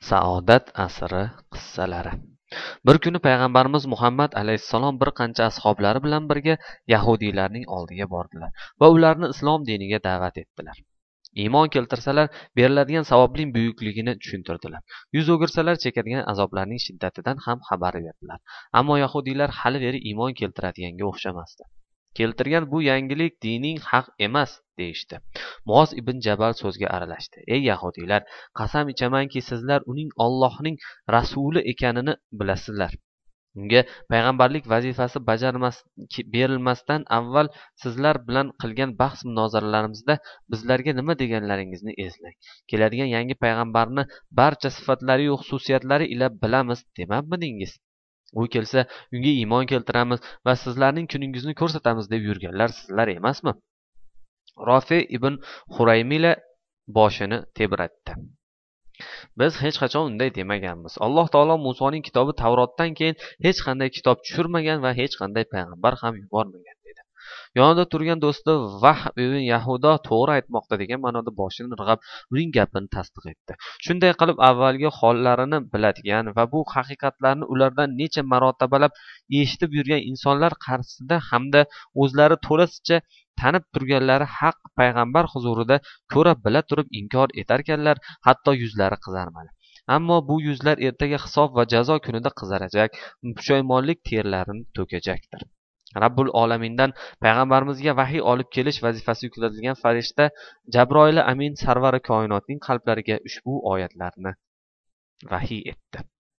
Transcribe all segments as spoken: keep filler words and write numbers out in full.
Saodat asri qissalari. Bir kuni payg'ambarimiz Muhammad alayhissalom bir qancha ashablari bilan birga yahudiylarning oldiga bordilar va ularni islom diniga da'vat etdilar. Iymon keltirsalar beriladigan savobning buyukligini tushuntirdilar. Yuz o'girsalar chekadigan azoblarning shiddatidan ham xabar berdilar. Ammo yahudiylar hali beri iymon keltiradiganga o'xshamasdi. Keltirgan bu yangilik dining haq emas deyishdi. Muoz ibn Jabal so'zga aralashdi. Ey yahudiylar, qasam ichamanki sizlar uning Allohning rasuli ekanini bilasizlar. Unga payg'ambarlik vazifasi bajarmas berilmasdan avval sizlar bilan qilgan bahs munozaralarimizda bizlarga nima deganlaringizni eslang. Keladigan yangi payg'ambarni barcha sifatlari yu xususiyatlari ila bilamiz demabmidingiz? U kelsa unga iymon keltiramiz va sizlarning kuningizni ko'rsatamiz deb yurganlar sizlar emasmi? Rofi ibn Huraymila boshini tebratdi. Biz hech qachon unday demaganmiz. Alloh taolo Musoning kitobi Tavrotdan keyin hech qanday kitob tushirmagan va hech qanday payg'ambar ham yubormagan dedi. Yonida turgan do'sti Vahb ibn Yahudo to'g'ri aytmoqda degan ma'noda boshini irg'ab uning gapini tasdiq etdi. Shunday qilib avvalgi hollarini biladigan va bu haqiqatlarni ulardan necha marotabalab eshitib yurgan insonlar qarshisida hamda o'zlari to'lasicha tanib turganlari haq payg'ambar huzurida ko'ra bila turib inkor etarkanlar, hatto yuzlari qizarmadi. Ammo bu yuzlar ertaga hisob va jazo kunida qizarajak, pushaymonlik terlarini to'kajakdir. Rabbul Olamindan payg'ambarimizga vahiy olib kelish vazifasi yuklatilgan farishta Jabroil Amin sarvari koinotning qalblariga ushbu oyatlarni vahiy etdi.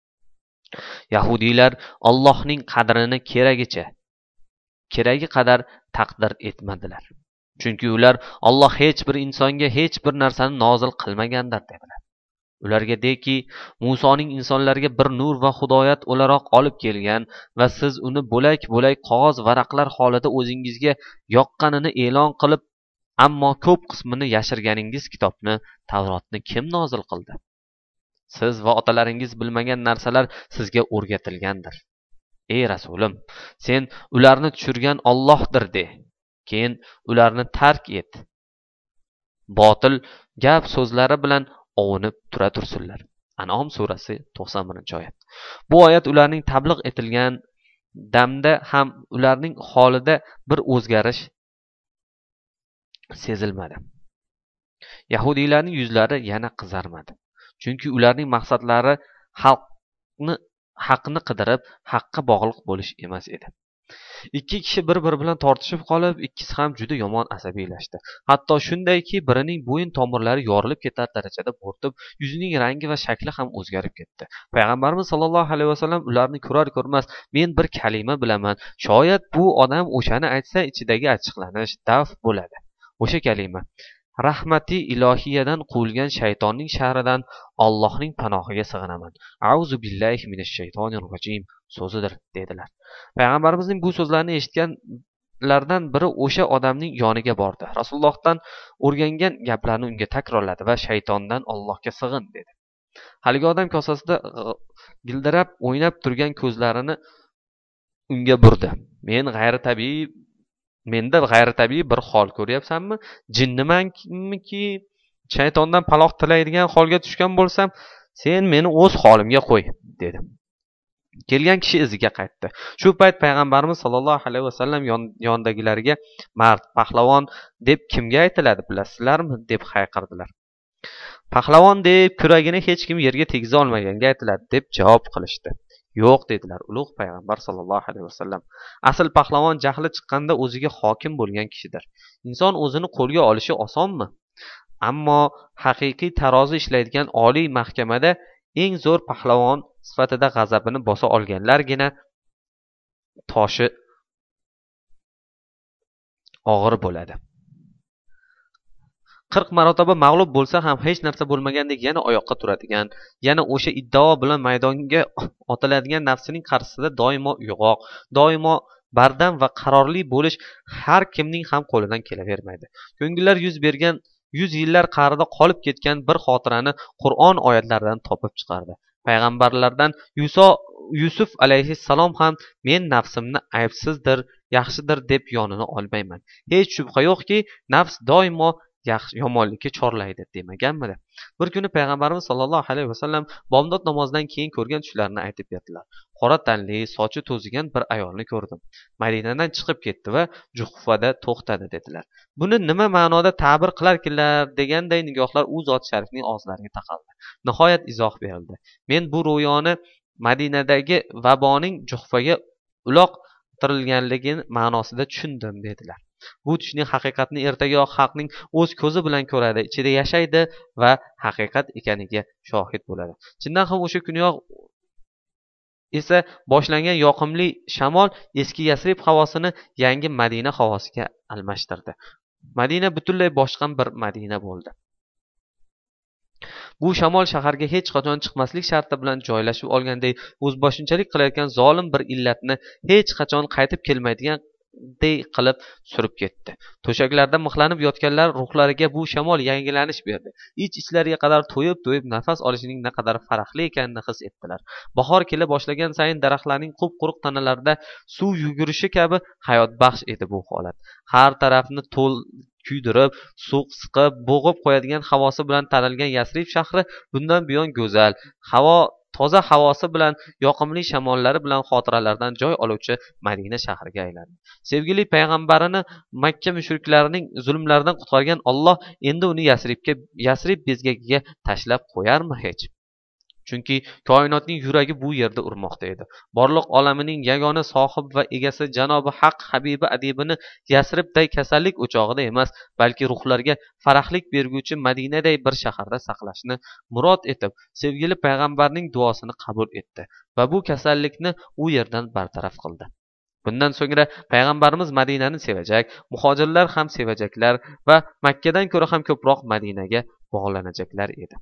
Yahudiylar Allohning qadrini keragicha keragi qadar taqdir etmadilar. Chunki ular Alloh hech bir insonga hech bir narsani nozil qilmagandir dedilar. Ularga deki, Musoning insonlarga bir nur va hidoyat o'laroq olib kelgan va siz uni bo'lak-bo'lak qog'oz varaqlar holida o'zingizga yoqqanini e'lon qilib, ammo ko'p qismini yashirganingiz kitobni, Tavrotni kim nozil qildi? Siz va otalaringiz bilmagan narsalar sizga o'rgatilgandir. Ey rasulim, sen ularni tushirgan Allohdir de. Keyin ularni tark et. Botil gap so'zlari bilan ovunib tura tursinlar. An'om surasi to'qson birinchi oyat. Bu oyat ularning tabliq etilgan damda ham ularning holida bir o'zgarish sezilmadi. Yahudiylarning yuzlari yana qizarmadi. Chunki ularning maqsadlari xalqni haqni qidirib, haqqa bog'liq bo'lish emas edi. Ikki kishi bir-biri bilan tortishib qolib, ikkisi ham juda yomon asabiylashdi. Hatto shundayki, birining bo'yin tomirlari yorilib ketar darajada bo'rtib, yuzining rangi va shakli ham o'zgarib ketdi. Payg'ambarimiz sollallohu alayhi vasallam ularni ko'rar ko'rmas, men bir kalima bilaman. Shoyat bu odam o'shani aytsa, ichidagi achchiqlanish daf bo'ladi. O'sha kalima rahmati ilohiyadan quvilgan shaytonning sharidan Allohning panohiga sig'inaman. Auzu billahi minash shaytonir rojim so'zidir dedilar. Payg'ambarimizning bu so'zlarini eshitganlardan biri o'sha odamning yoniga bordi. Rasulullohdan o'rgangan gaplarni unga takrorladi va shaytondan Allohga sig'in dedi. Haligi odam kosasida gildirab o'ynab turgan ko'zlarini unga burdi. Men g'ayritabiiy Menda g'ayritabiiy bir hol ko'ryapsanmi? Jinnimanki shaytondan panoh tilaydigan holga tushgan bo'lsam, sen meni o'z holimga qo'y, dedi. Kelgan kishi iziga qaytdi. Shu payt payg'ambarimiz sollallohu alayhi vasallam yonidagilariga mard, pahlavon deb kimga aytiladi bilasizlarmi? deb hayqirdilar. Pahlavon deb kuragini hech kim yerga tegza olmaganga aytiladi deb javob qilishdi. Yo'q dedilar ulug' payg'ambar sollallohu alayhi vasallam. Asl pahlavon jahli chiqqanda o'ziga hokim bo'lgan kishidir. Inson o'zini qo'lga olishi osonmi? Ammo haqiqiy tarozi ishlaydigan oliy mahkamada eng zo'r pahlavon sifatida g'azabini bosa olganlargina toshi og'ir bo'ladi. qirq marotaba mag'lub bo'lsa ham hech narsa bo'lmagandek yana oyoqqa turadigan, yana o'sha iddao bilan maydonga otiladigan nafsining qarshisida doimo uyg'oq, doimo bardam va qarorli bo'lish har kimning ham qo'lidan kelavermaydi. Ko'ngillar yuz bergan yuz yillar qa'rida qolib ketgan bir xotirani Qur'on oyatlaridan topib chiqardi. Payg'ambarlardan Yuso Yusuf alayhissalom ham men nafsimni aybsizdir, yaxshidir deb yonini olmayman. Hech shubha yo'qki, nafs doimo yaxshi yomonlikka chorlaydi demaganmidi? Bir kuni payg'ambarimiz sollallohu alayhi vasallam bomdod namozidan keyin ko'rgan tushlarini aytib berdilar. Qora tanli, sochi to'zigan bir ayolni ko'rdim. Madinadan chiqib ketdi va Juhfada to'xtadi dedilar. Buni nima ma'noda ta'bir qilarkinlar deganday nigohlar u zot sharifning og'zlariga taqaldi. Nihoyat izoh berildi. Men bu ro'yoni Madinadagi vaboning Juhfaga uloqtirilganligi ma'nosida tushundim dedilar. Bu tushning haqiqatni ertaga xalqning o'z ko'zi bilan ko'radi, ichida yashaydi va haqiqat ekaniga shohid bo'ladi. Chindan ham o'sha kuniyoq esa boshlangan yoqimli shamol eski Yasrib havosini yangi Madina havosiga almashtirdi. Madina butunlay boshqa bir Madina bo'ldi. Bu shamol shaharga hech qachon chiqmaslik sharti bilan joylashib olganday o'zboshimchalik qilayotgan zolim bir illatni hech qachon qaytib kelmaydigan day qilib surib ketdi. To'shaklarda mixlanib yotganlar ruhlariga bu shamol yangilanish berdi. Ich-ichlariga qadar to'yib-to'yib nafas olishining naqadar farqli ekanini his etdilar. Bahor kela boshlagan sayin daraxtlarning qup-quruq tanalarida suv yugurishi kabi hayotbaxsh edi bu holat. Har tarafni to'l kuydirib, suv siqib, bo'g'ib qo'yadigan havosi bilan tanilgan Yasrib shahri bundan buyon go'zal, havo toza havosi bilan, yoqimli shamollari bilan xotiralardan joy oluvchi Madina shahriga aylandi. Sevgili payg'ambarini Makka mushriklarining zulmlaridan qutqargan Alloh endi uni Yasribga, Yasrib bezgagiga tashlab qo'yarmi hech? Chunki koinotning yuragi bu yerda urmoqda edi. Borliq olamining yagona sohib va egasi janobi Haq Habibi adibini Yasribday kasallik o'chog'ida emas, balki ruhlarga farahlik berguvchi Madinaday bir shaharda saqlashni murod etib, sevgili payg'ambarning duosini qabul etdi va bu kasallikni u yerdan bartaraf qildi. Bundan so'ngra payg'ambarimiz Madinani sevajak, muhojirlar ham sevajaklar va Makkadan ko'ra ham ko'proq Madinaga bog'lanajaklar edi.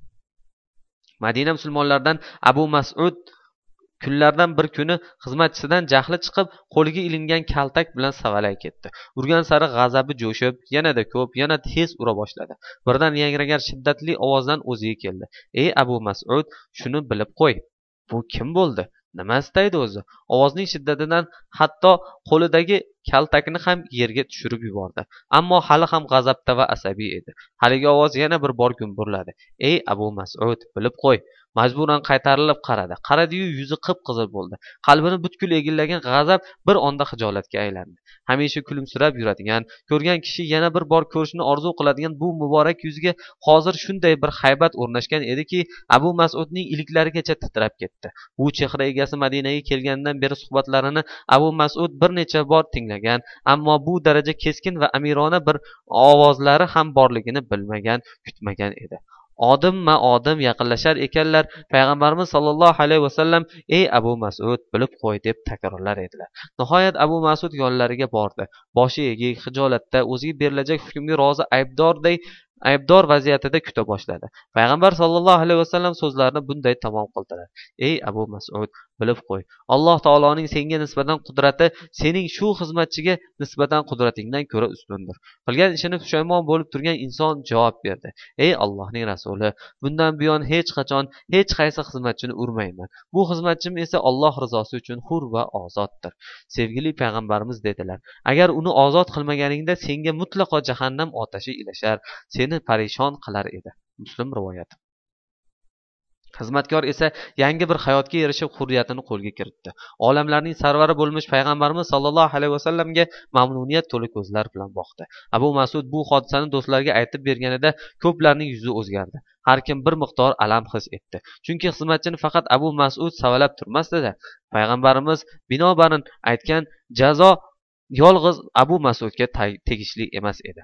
Madina musulmonlaridan Abu Mas'ud kunlardan bir kuni xizmatchisidan jahli chiqib, qo'liga ilingan kaltak bilan savalay ketdi. Urgan sari g'azabi jo'shib, yanada ko'p, yana tez ura boshladi. Birdan yangragan shiddatli ovozdan o'ziga keldi. "Ey Abu Mas'ud, shuni bilib qo'y. Bu kim bo'ldi? Nima istaydi o'zi?" Ovozning shiddatidan hatto qo'lidagi kaltakni ham yerga tushirib yubordi. Ammo hali ham g'azabda va asabiy edi. Haligi ovoz yana bir bor gumburladi. "Ey Abu Mas'ud, bilib qo'y." Majburan qaytarilib qaradi. Qaradi-yu, yuzi qip-qizil bo'ldi. Qalbini butkul egillagan g'azab bir onda hijolatga aylandi. Hamisha kulimsirab yuradigan, ko'rgan kishi yana bir bor ko'rishni orzu qiladigan bu muborak yuziga hozir shunday bir haybat o'rnashgan ediki, Abu Mas'udning iliklarigacha titrab ketdi. Bu chehra egasi Madinaga kelgandan beri suhbatlarini Abu Mas'ud bir necha bor tinglagan, ammo bu daraja keskin va amirona bir ovozlari ham borligini bilmagan, kutmagan edi. Odimma odim yaqinlashar ekanlar, payg'ambarimiz sollallohu alayhi vasallam "Ey Abu Mas'ud, bilib qo'y" deb takrorlar edilar. Nihoyat Abu Mas'ud yonlariga bordi. Boshi egik, hijolatda, o'ziga berilajak hukmga rozi aybdorday aybdor vaziyatida kuta boshladi. Payg'ambar sollallohu alayhi vasallam so'zlarini bunday tamom qildilar. "Ey Abu Mas'ud, bilib qo'y. Alloh taoloning senga nisbatan qudrati sening shu xizmatchiga nisbatan qudratingdan ko'ra ustundir." Qilgan ishini pushaymon bo'lib turgan inson javob berdi. "Ey Allohning rasuli, bundan buyon hech qachon hech qaysi xizmatchini urmayman. Bu xizmatchim esa Alloh rizosi uchun hur va ozoddir." Sevgili payg'ambarimiz dedilar: "Agar uni ozod qilmaganingda senga mutlaqo jahannam otashi ilashar, seni parishon qilar edi." Muslim rivoyati. Xizmatkor esa yangi bir hayotga erishib hurriyatini qo'lga kiritdi. Olamlarning sarvari bo'lmish payg'ambarimiz sollallohu alayhi vasallamga mamnuniyat to'la ko'zlar bilan boqdi. Abu Mas'ud bu hodisani do'stlariga aytib berganida ko'plarning yuzi o'zgardi. Har kim bir miqdor alam his etdi. Chunki xizmatchini faqat Abu Mas'ud savalab turmasdi-da. Payg'ambarimiz binobarin aytgan jazo yolg'iz Abu Mas'udga tegishli emas edi.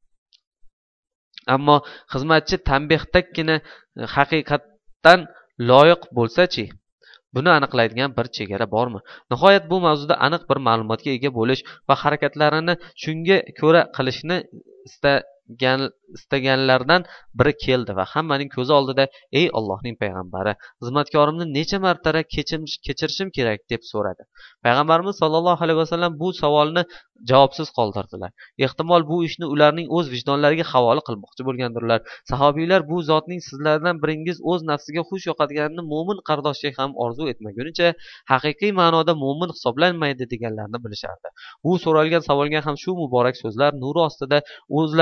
Ammo xizmatchi tanbehdagina haqiqatdan loyiq bo'lsa-chi, buni aniqlaydigan bir chegara bormi? Nihoyat bu mavzuda aniq bir ma'lumotga ega bo'lish va harakatlarini shunga ko'ra qilishni istagan istaganlardan biri keldi va hammaning ko'zi oldida "Ey Allohning payg'ambari, xizmatkorimni necha marta kechirishim kerak?" deb so'radi. Payg'ambarimiz sollallohu alayhi vasallam bu savolni javobsiz qoldirdilar. Ehtimol bu ishni ularning o'z vijdonlariga havola qilmoqchi bo'lgandirlar. Sahobiylar bu zotning sizlardan biringiz o'z nafsiga xush yoqadiganini mo'min qardoshga ham orzu etmagunicha haqiqiy ma'noda mo'min hisoblanmaydi deganlarni bilishardi. Bu so'ralgan savolga ham shu muborak so'zlar nuri ostida o'zlari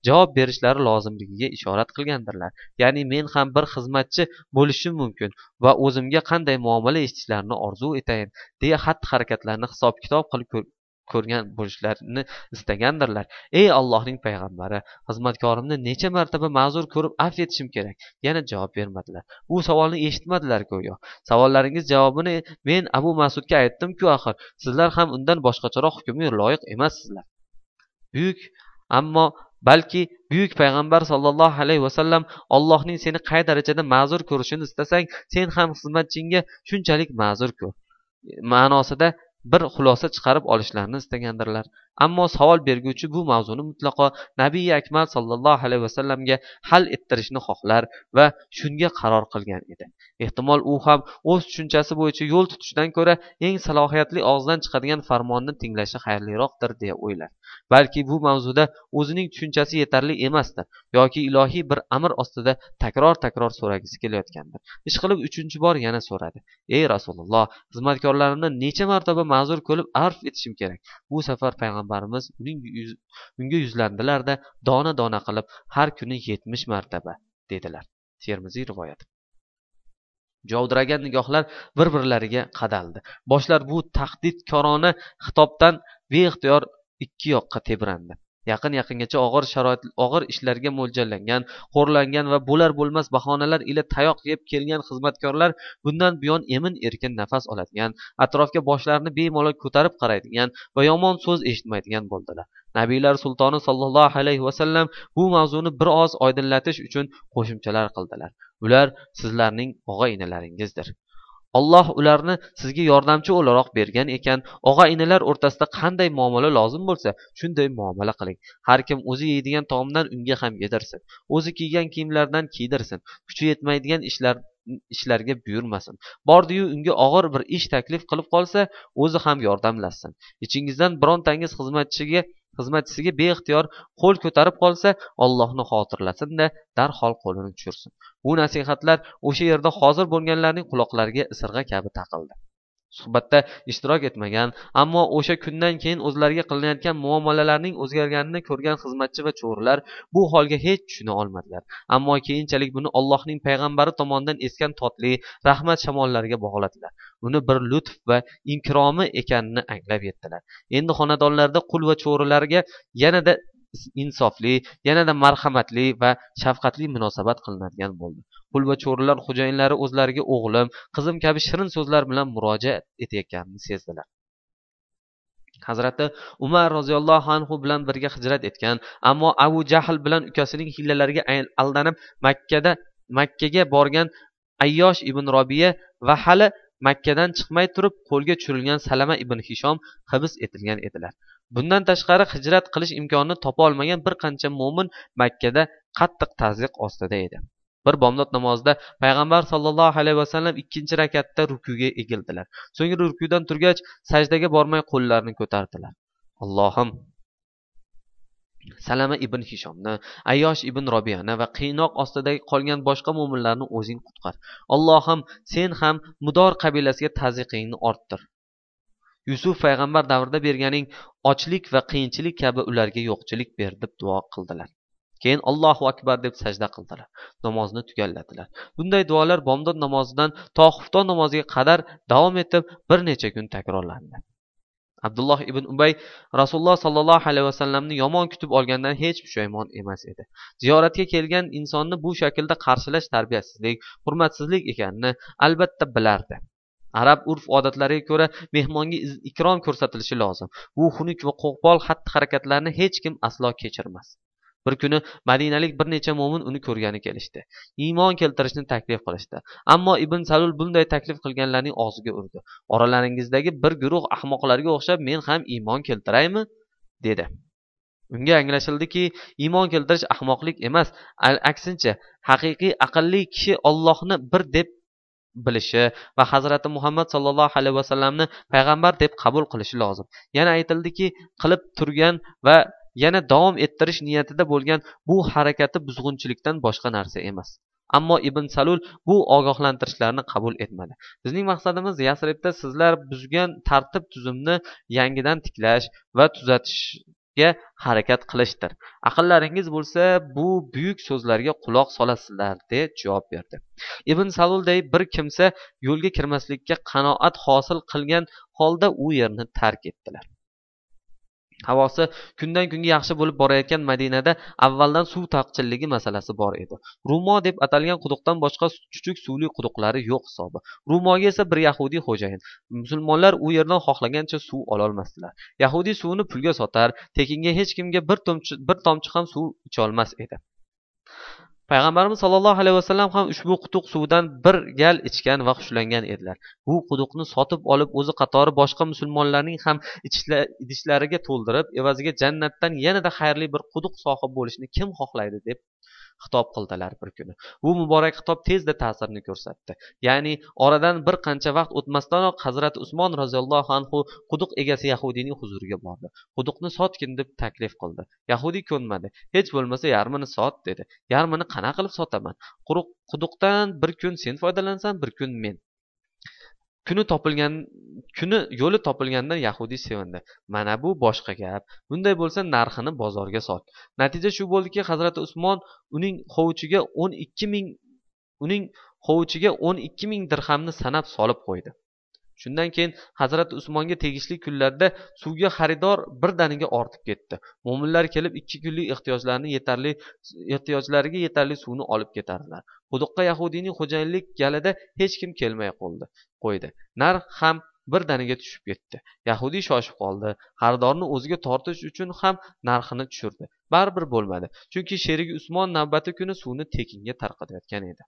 javob berishlari lozimligiga ishorat qilgandirlar. Ya'ni men ham bir xizmatchi bo'lishim mumkin va o'zimga qanday muomala eshitishlarini orzu etayin deya xatti-harakatlarni hisob-kitob qilib ko'rgan bo'lishlarini istagandirlar. Ey Allohning payg'ambari, xizmatkorimni necha martaba ma'zur ko'rib afv etishim kerak? Yana javob bermadilar. Bu savolni eshitmadilar go'yo. Savollaringiz javobini men Abu Mas'udga aytdim-ku axir. Sizlar ham undan boshqacharoq hukmga loyiq emassizlar. Buyuk ammo balki buyuk payg'ambar sollallohu alayhi vasallam Allohning seni qay darajada ma'zur ko'rishini istasang, sen ham xizmatchingga shunchalik ma'zur ko'r ma'nosida bir xulosa chiqarib olishlarini istagandirlar. Ammo savol berguvchi bu mavzuni mutlaqo Nabiy akmal sollallohu alayhi vasallamga hal ettirishni xohlar va shunga qaror qilgan edi. Ehtimol u ham o'z tushunchasi bo'yicha yo'l tutishdan ko'ra eng salohiyatli og'izdan chiqadigan farmonni tinglashi xayrliroqdir deya o'ylar. Balki bu mavzuda o'zining tushunchasi yetarli emasdir yoki ilohiy bir amr ostida takror-takror so'ragisi kelayotgandir. Ishqilib uchinchi bor yana so'radi. Ey Rasululloh, xizmatkorlarimni necha martaba ma'zur ko'rib arf etishim kerak? Bu safar payg'ambarimiz uning yuz, unga yuzlandilar-da, dona-dona qilib har kuni yetmish martaba dedilar. Termiziy rivoyati. Jovdiragan nigohlar bir-birlariga qadaldi. Boshlar bu tahdidkorona xitobdan beixtiyor ikki yoqqa tebrandi. Yaqin yaqingacha og'ir sharoit, og'ir ishlarga mo'ljallangan, xo'rlangan va bo'lar bo'lmas bahonalar ila tayoq yeb kelgan xizmatkorlar bundan buyon emin-erkin nafas oladigan, atrofga boshlarini bemalol ko'tarib qaraydigan va yomon so'z eshitmaydigan bo'ldilar. Nabiylar sultoni sollallohu alayhi vasallam bu mavzuni bir oz oydinlatish uchun qo'shimchalar qildilar. Ular sizlarning og'a-inalaringizdir. Alloh ularni sizga yordamchi o'laroq bergan ekan, og'a-inalar o'rtasida qanday muomala lozim bo'lsa, shunday muomala qiling. Har kim o'zi yeydigan taomdan unga ham yedirsin. O'zi kiygan kiyimlardan kiydirsin. Kuchi yetmaydigan ishlar ishlarga buyurmasin. Bordi-yu unga og'ir bir ish taklif qilib qolsa, o'zi ham yordamlashsin. Ichingizdan birontangiz xizmatchiga xizmatchisiga beixtiyor qo'l ko'tarib qolsa, Allohni xotirlasin-da, darhol qo'lini tushirsin. Bu nasihatlar o'sha yerda hozir bo'lganlarning quloqlariga isirg'a kabi taqildi. Suhbatda ishtirok etmagan, ammo o'sha kundan keyin o'zlariga qilinayotgan muomalalarning o'zgarganini ko'rgan xizmatchi va cho'rilar bu holga hech tushuna olmadilar. Ammo keyinchalik buni Allohning payg'ambari tomonidan esgan totli rahmat shamollariga bog'ladilar. Uni bir lutf va ikromi ekanini anglab yetdilar. Endi xonadonlarda qul va cho'rilarga yanada insofli, yanada marhamatli va shafqatli munosabat qilinadigan bo'ldi. Qul va cho'rilar xo'jayinlari o'zlariga o'g'lim, qizim kabi shirin so'zlar bilan murojaat etayotganini sezdilar. Hazrati Umar roziyallohu anhu bilan birga hijrat etgan, ammo Abu Jahl bilan ukasining hiylalariga aldanib Makkada Makkaga borgan Ayyosh ibn Robiya va hali Makkadan chiqmay turib qo'lga tushirilgan Salama ibn Hishom hibs etilgan edilar. Bundan tashqari hijrat qilish imkonini topa olmagan bir qancha mo'min Makkada qattiq tazyiq ostida edi. Bir bomdod namozida payg'ambar sollallohu alayhi vasallam ikkinchi rakatda rukuga egildilar. So'ngra rukudan turgach, sajdaga bormay qo'llarini ko'tardilar. Allohim, Salama ibn Hishomni, Ayyosh ibn Robiyani va qiynoq ostida qolgan boshqa mo'minlarni o'zing qutqar. Allohim, sen ham Mudor qabilasiga tazyiqingni orttir. Yusuf payg'ambar davrida berganing ochlik va qiyinchilik kabi ularga yo'qchilik ber deb duo qildilar. Keyin Allohu akbar deb sajda qildilar. Namozni tugalladilar. Bunday duolar bomdod namozidan to xufton namoziga qadar davom etib bir necha kun takrorlandi. Abdulloh ibn Ubay Rasululloh sallallohu alayhi vasallamni yomon kutib olgandan hech pushaymon emas edi. Ziyoratga kelgan insonni bu shaklda qarshilash tarbiyasizlik, hurmatsizlik ekanini albatta bilardi. Arab urf-odatlariga ko'ra mehmonga ikrom ko'rsatilishi lozim. Bu xunuk va qo'pol xatti-harakatlarni hech kim aslo kechirmas. Bir kuni Madinalik bir necha mo'min uni ko'rgani kelishdi. Iymon keltirishni taklif qilishdi. Ammo Ibn Salul bunday taklif qilganlarning og'ziga urdi. Oralaringizdagi bir guruh ahmoqlarga o'xshab men ham iymon keltiraymi? dedi. Unga anglashildiki, iymon keltirish ahmoqlik emas, aksincha, haqiqiy aqlli kishi Allohni bir deb bilishi va Hazrati Muhammad sallallohu alayhi vasallamni payg'ambar deb qabul qilishi lozim. Yana aytildiki, qilib turgan va yana davom ettirish niyatida bo'lgan bu harakati buzg'unchilikdan boshqa narsa emas. Ammo Ibn Salul bu ogohlantirishlarni qabul etmadi. Bizning maqsadimiz Yasribda sizlar buzgan tartib tuzumni yangidan tiklash va tuzatish ga harakat qilishdir. Aqllaringiz bo'lsa, bu buyuk so'zlarga quloq solasizlar, deb javob berdi. Ibn Salulday bir kimsa yo'lga kirmaslikka qanoat hosil qilgan holda u yerni tark etdilar. Havosi kundan kunga yaxshi bo'lib borayotgan Madinada avvaldan suv taqchilligi masalasi bor edi. Rumo deb atalgan quduqdan boshqa chuchuk suvli quduqlari yo'q hisobi. Rumoga esa bir yahudiy xo'jayin. Musulmonlar u yerdan xohlagancha suv ololmasdilar. Yahudiy suvni pulga sotar, tekinga hech kimga bir tomchi bir tomchi ham suv icholmas edi. Payg'ambarimiz sollallohu alayhi vasallam ham ushbu quduq suvidan bir gal ichgan va xushlangan edilar. Bu quduqni sotib olib o'zi qatori boshqa musulmonlarning ham idishlariga to'ldirib, evaziga jannatdan yanada xayrli bir quduq sohibi bo'lishni kim xohlaydi deb xitob qildilar bir kuni. Bu muborak xitob tezda ta'sirini ko'rsatdi. Ya'ni oradan bir qancha vaqt o'tmasdanoq Hazrati Usmon roziyallohu anhu quduq egasi yahudiyning huzuriga bordi. Quduqni sotgin deb taklif qildi. Yahudiy ko'nmadi. Hech bo'lmasa yarmini sot dedi. Yarmini qana qilib sotaman? Quruq quduqdan bir kun sen foydalansan, bir kun men. Kuni topilgan kuni yo'li topilgandan yahudiy sevindi. Mana bu boshqa gap. Bunday bo'lsa narxini bozorga sot. Natija shu bo'ldiki, Hazrati Usmon uning hovuchiga o'n ikki ming uning hovuchiga o'n ikki ming dirhamni sanab solib qo'ydi. Shundan keyin Hazrati Usmonga tegishli kunlarda suvga xaridor birdaniga ortib ketdi. Mo'minlar kelib ikki kunlik ehtiyojlarini yetarli ehtiyojlariga yetarli suvni olib ketardilar. Quduqqa yahudiyning xo'jayinlik galida hech kim kelmay qoldi. Qo'ydi. Narx ham birdaniga tushib ketdi. Yahudiy shoshib qoldi. Xaridorni o'ziga tortish uchun ham narxini tushirdi. Baribir bo'lmadi. Chunki sherigi Usmon navbati kuni suvni tekinga tarqatayotgan edi.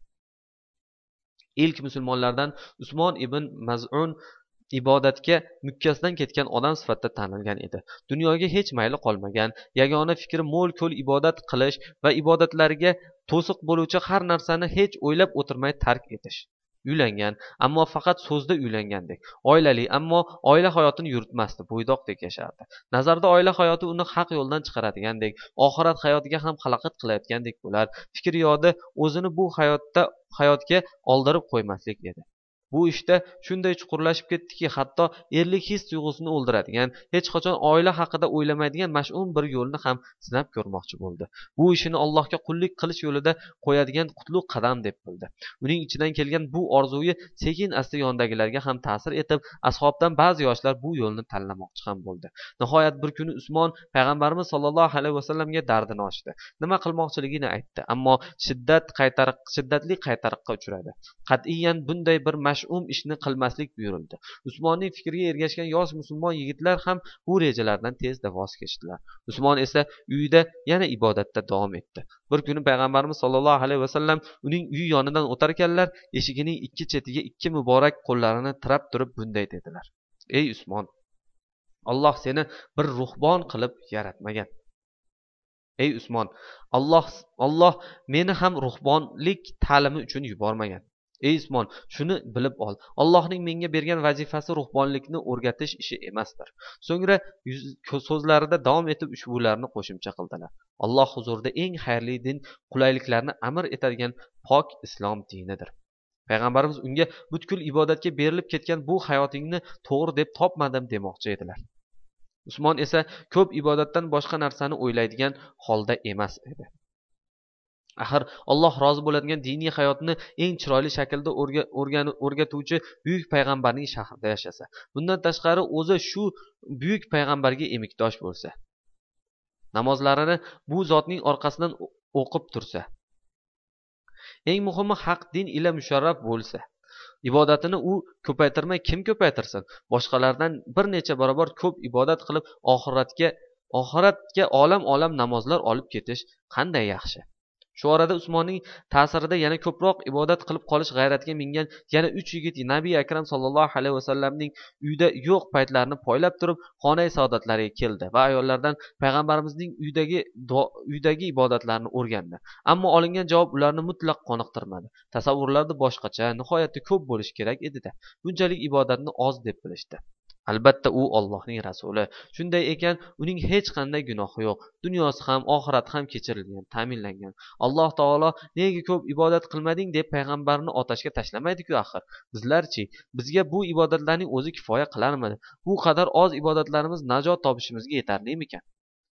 Ilk musulmonlardan Usmon ibn Maz'un ibodatga mukkasidan ketgan odam sifatida tanilgan edi. Dunyoga hech mayli qolmagan, yagona fikri mo'l ko'l ibodat qilish va ibodatlariga to'siq bo'luvchi har narsani hech o'ylab o'tirmay tark etish. Uylangan, ammo faqat so'zda uylangandek. Oilali, ammo oila hayotini yuritmasdi, bo'ydoqdek yashardi. Nazarda oila hayoti uni haq yo'ldan chiqaradigandek, oxirat hayotiga ham xalaqit qilayotgandek bo'lar. Fikr yodi o'zini bu hayotda hayotga oldirib qo'ymaslik edi. Bu ishda shunday chuqurlashib ketdiki, hatto erlik his tuyg'usini o'ldiradigan, hech qachon oila haqida o'ylamaydigan mash'um bir yo'lni ham sinab ko'rmoqchi bo'ldi. Bu ishini Allohga qullik qilish yo'lida qo'yadigan qutlug' qadam deb bildi. Uning ichidan kelgan bu orzuyi sekin asta yondagilarga ham ta'sir etib, ashobdan ba'zi yoshlar bu yo'lni tanlamoqchi ham bo'ldi. Nihoyat bir kuni Usmon payg'ambarimiz sollallohu alayhi vasallamga dardini ochdi. Nima qilmoqchiligini aytdi, ammo shiddat qaytariq shiddatli qaytariqqa uchradi. Qat'iyan bunday bir mash'um ishni qilmaslik buyurildi. Usmonning fikriga ergashgan yosh musulmon yigitlar ham bu rejalaridan tezda voz kechdilar. Usmon esa uyida yana ibodatda davom etdi. Bir kuni payg'ambarimiz sollallohu alayhi vasallam uning uyi yonidan o'tarkanlar, eshigining ikki chetiga ikki muborak qo'llarini tirab turib bunday dedilar: "Ey Usmon, Alloh seni bir ruhbon qilib yaratmagan. Ey Usmon, Alloh Alloh meni ham ruhbonlik ta'limi uchun yubormagan. Ey Usmon, shuni bilib ol. Allohning menga bergan vazifasi ruhbonlikni o'rgatish ishi emasdir." So'ngra so'zlarida davom etib ushbularni qo'shimcha qildilar: Alloh huzurida eng xayrli din qulayliklarni amr etadigan pok islom dinidir. Payg'ambarimiz unga butkul ibodatga berilib ketgan bu hayotingni to'g'ri deb topmadim demoqchi edilar. Usmon esa ko'p ibodatdan boshqa narsani o'ylaydigan holda emas edi. Axir Alloh rozi bo'ladigan diniy hayotni eng chiroyli shaklda o'rgatuvchi buyuk payg'ambarning shahrida yashasa, bundan tashqari o'zi shu buyuk payg'ambarga emikdosh bo'lsa, namozlarini bu zotning orqasidan o'qib tursa, eng muhimi haq din ila musharraf bo'lsa, ibodatini u ko'paytirmay kim ko'paytirsin? Boshqalardan bir necha barobar ko'p ibodat qilib oxiratga oxiratga olam-olam namozlar olib ketish qanday yaxshi. Shu orada Usmonning ta'sirida yana ko'proq ibodat qilib qolish g'ayratiga mingan yana uch yigit Nabiy akram sallallohu alayhi vasallamning uyda yo'q paytlarini poylab turib, xonai saodatlariga keldi va ayollardan payg'ambarimizning uydagi uydagi ibodatlarini o'rgandi. Ammo olingan javob ularni mutlaq qoniqtirmadi. Tasavvurlarida boshqacha, nihoyatda ko'p bo'lish kerak edi-da. Bunchalik ibodatni oz deb bilishdi. Albatta u Allohning rasuli. Shunday ekan, uning hech qanday gunohi yo'q. Dunyosi ham, oxirati ham kechirilgan, ta'minlangan. Alloh taolo nega ko'p ibodat qilmading deb payg'ambarni otashga tashlamaydi-ku axir. Bizlarchi, bizga bu ibodatlarning o'zi kifoya qilarmidi? Bu qadar oz ibodatlarimiz najot topishimizga yetarlimikan?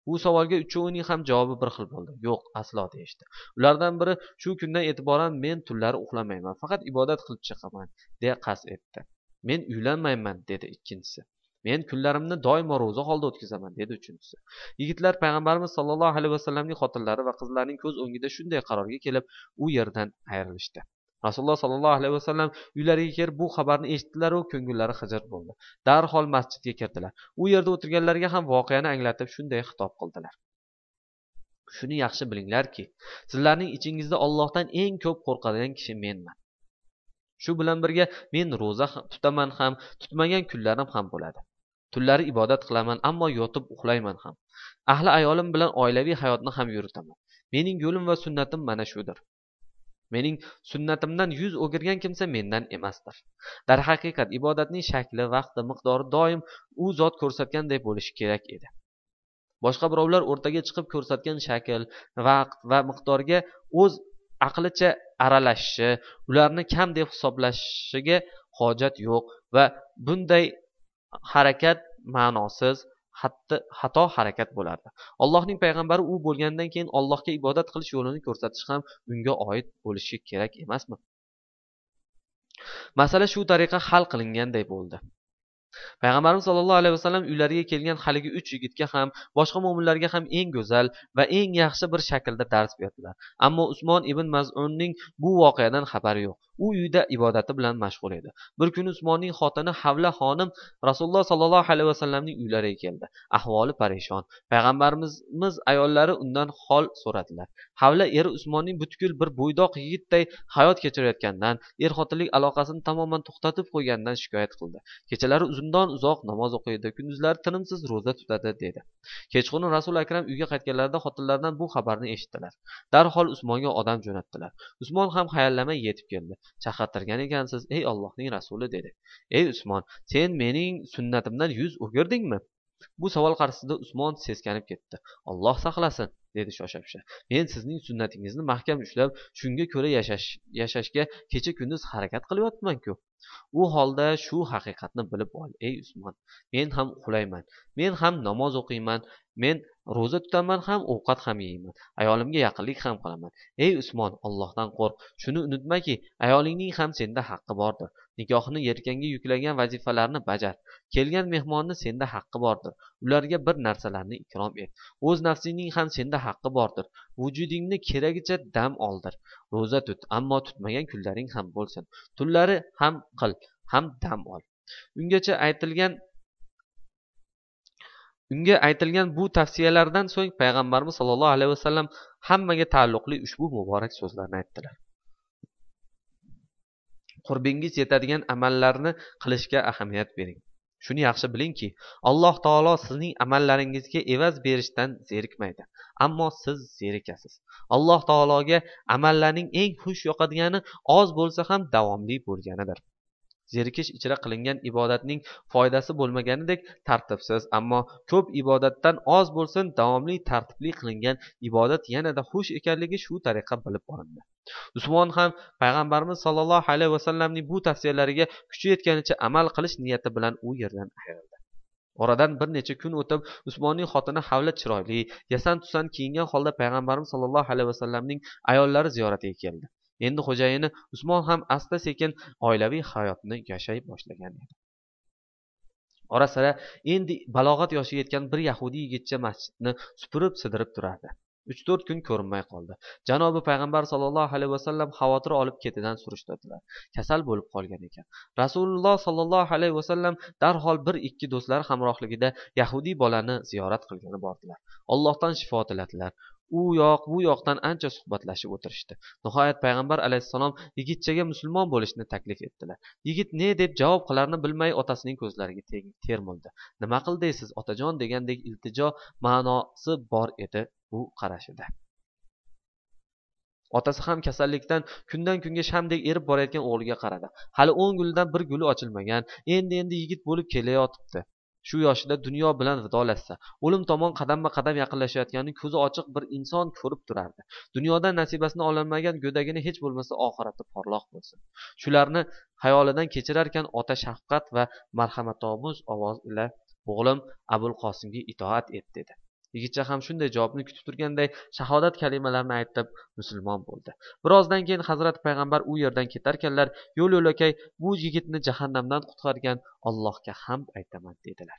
Bu savolga uchovining ham javobi bir xil bo'ldi. Yo'q, aslo deyishdi. Ulardan biri shu kundan e'tiboran men tunlari uxlamayman, faqat ibodat qilib chiqaman, deya qasd etdi. Men uylanmayman, dedi ikkinchisi. Men kunlarimni doimo ro'za holda o'tkazaman, dedi uchinchisi. Yigitlar payg'ambarimiz sollallohu alayhi vasallamning xotinlari va qizlarining ko'z o'ngida shunday qarorga kelib, u yerdan ayrilishdi. Rasululloh sollallohu alayhi vasallam uylariga kelib bu xabarni eshitdilar va ko'ngillari xijil bo'ldi. Darhol masjidga kirdilar. U yerda o'tirganlarga ham voqeani anglatib shunday xitob qildilar. Shuni yaxshi bilinglarki, sizlarning ichingizda Allohdan eng ko'p qo'rqadigan kishi menman. Shu bilan birga men ro'za tutaman ham, tutmagan kunlarim ham bo'ladi. Tunlari ibodat qilaman, ammo yotib uxlayman ham. Ahli ayolim bilan oilaviy hayotni ham yuritaman. Mening yo'lim va sunnatim mana shudir. Mening sunnatimdan yuz o'girgan kimsa mendan emasdir. Darhaqiqat ibodatning shakli, vaqti, miqdori doim u zot ko'rsatganday bo'lishi kerak edi. Boshqa birovlar o'rtaga chiqib ko'rsatgan shakl, vaqt va miqdorga o'z aqlicha aralashishi, ularni kam deb hisoblashiga hojat yo'q va bunday harakat ma'nosiz, xato harakat bo'lardi. Allohning payg'ambari u bo'lgandan keyin Allohga ibodat qilish yo'lini ko'rsatish ham unga oid bo'lishi kerak emasmi? Masala shu tariqa hal qilinganday bo'ldi. Payg'ambarimiz sollallohu alayhi vasallam uylariga kelgan haligi uch yigitga ham, boshqa mu'minlarga ham eng go'zal va eng yaxshi bir shaklda dars berdilar. Ammo Usmon ibn Maz'unning bu voqeadan xabari yo'q. U uyda ibodati bilan mashg'ul edi. Bir kuni Usmonning xotini Havla xonim Rasululloh sollallohu alayhi vasallamning uylariga keldi. Ahvoli parishon. Payg'ambarimiz ayollari undan hol so'radilar. Havla eri Usmonning butkul bir bo'ydoq yigitday hayot kechirayotganidan, er-xotinlik aloqasini tamoman to'xtatib qo'yganidan shikoyat qildi. Kechalari uzundan uzoq namoz o'qiydi, kunduzlari tinimsiz ro'za tutadi, dedi. Kechqurun Rasul akram uyga qaytganlarida xotinlardan bu xabarni eshitdilar. Darhol Usmonga odam jo'natdilar. Usmon ham hayallamay yetib keldi. Chaqirtirgan ekansiz, ey Allohning rasuli, dedi. Ey Usmon, sen mening sunnatimdan yuz o'girdingmi? Bu savol qarshisida Usmon seskanib ketdi. Alloh saqlasin, dedi shosha-pisha. Men sizning sunnatingizni mahkam ushlab, shunga ko'ra yashash, yashashga kecha kunduz harakat qilyapman-ku. U holda shu haqiqatni bilib ol, ey Usmon. Men ham uxlayman, men ham namoz o'qiyman, men ro'za tutaman ham, ovqat ham yeyman, ayolimga yaqinlik ham qilaman. Ey Usmon, Allohdan qo'rq. Shuni unutmaki, ayolingning ham senda haqqi bordir. Nikohni yelkangga yuklagan vazifalarni bajar. Kelgan mehmonni senda haqqi bordir. Ularga bir narsalarni ikrom et. O'z nafsingning ham senda haqqi bordir. Vujudingni keragicha dam oldir. Ro'za tut, ammo tutmagan kunlaring ham bo'lsin. Tunlari ham qil, ham dam ol. Ungacha aytilgan Unga aytilgan bu tavsiyalardan so'ng payg'ambarimiz sollallohu alayhi vasallam hammaga taalluqli ushbu muborak so'zlarni aytdilar. Qurbingiz yetadigan amallarni qilishga ahamiyat bering. Shuni yaxshi bilingki, Alloh taolo sizning amallaringizga evaz berishdan zerikmaydi. Ammo siz zerikasiz. Alloh taologa amallarning eng xush yoqadigani oz bo'lsa ham davomli bo'lganidir. Zerikish ichra qilingan ibodatning foydasi bo'lmaganidek tartibsiz, ammo ko'p ibodatdan oz bo'lsin davomli tartibli qilingan ibodat yanada xush ekanligi shu tariqa bilib olindi. Usmon ham payg'ambarimiz sollallohu alayhi vasallamning bu tavsiyalariga kuchi yetganicha amal qilish niyati bilan u yerdan ayrildi. Oradan bir necha kun o'tib, Usmonning xotini Havla chiroyli, yasan-tusan kiyingan holda payg'ambarimiz sollallohu alayhi vasallamning ayollari ziyoratiga keldi. Endi xo'jayini Usmon ham asta-sekin oilaviy hayotni yashay boshlagan edi. Ora-sira endi balog'at yoshiga yetgan bir yahudiy yigitcha masjidni supurib sidirib turardi. uch to'rt kun ko'rinmay qoldi. Janobi payg'ambar sollallohu alayhi vasallam xavotir olib ketidan surishtirdilar. Kasal bo'lib qolgan ekan. Rasululloh sollallohu alayhi vasallam darhol bir ikki do'stlar hamrohligida yahudiy bolani ziyorat qilgani bordilar. Allohdan shifo tiladilar. U yoq bu yoqdan ancha suhbatlashib o'tirishdi. Nihoyat payg'ambar alayhissalom yigitchaga musulmon bo'lishni taklif etdilar. Yigit ne deb javob qilarini bilmay otasining ko'zlariga termildi. Nima qildingiz otajon degandek iltijo ma'nosi bor edi bu qarashida. Otasi ham kasallikdan kundan kunga shamdek erib borayotgan o'g'liga qaradi. Hali o'n guldan bir guli ochilmagan, endi-endi yigit bo'lib kelayotibdi. Shu yoshida dunyo bilan vidolashsa, o'lim tomon qadamma-qadam yaqinlashayotganini ko'zi ochiq bir inson ko'rib turardi. Dunyodan nasibasini ololmagan go'dagini hech bo'lmasa oxirati porloq bo'lsin. Shularni xayolidan kechirarkan ota shafqat va marhamatomuz ovoz bilan o'g'lim Abul Qosimga itoat et dedi. yigitcha ham shunday javobni kutib turganday shahodat kalimalarini aytib musulmon bo'ldi. Birozdan keyin Hazrat payg'ambar u yerdan ketarkanlar yo'l yo'lakay bu yigitni jahannamdan qutqargan Allohga hamd aytaman dedilar.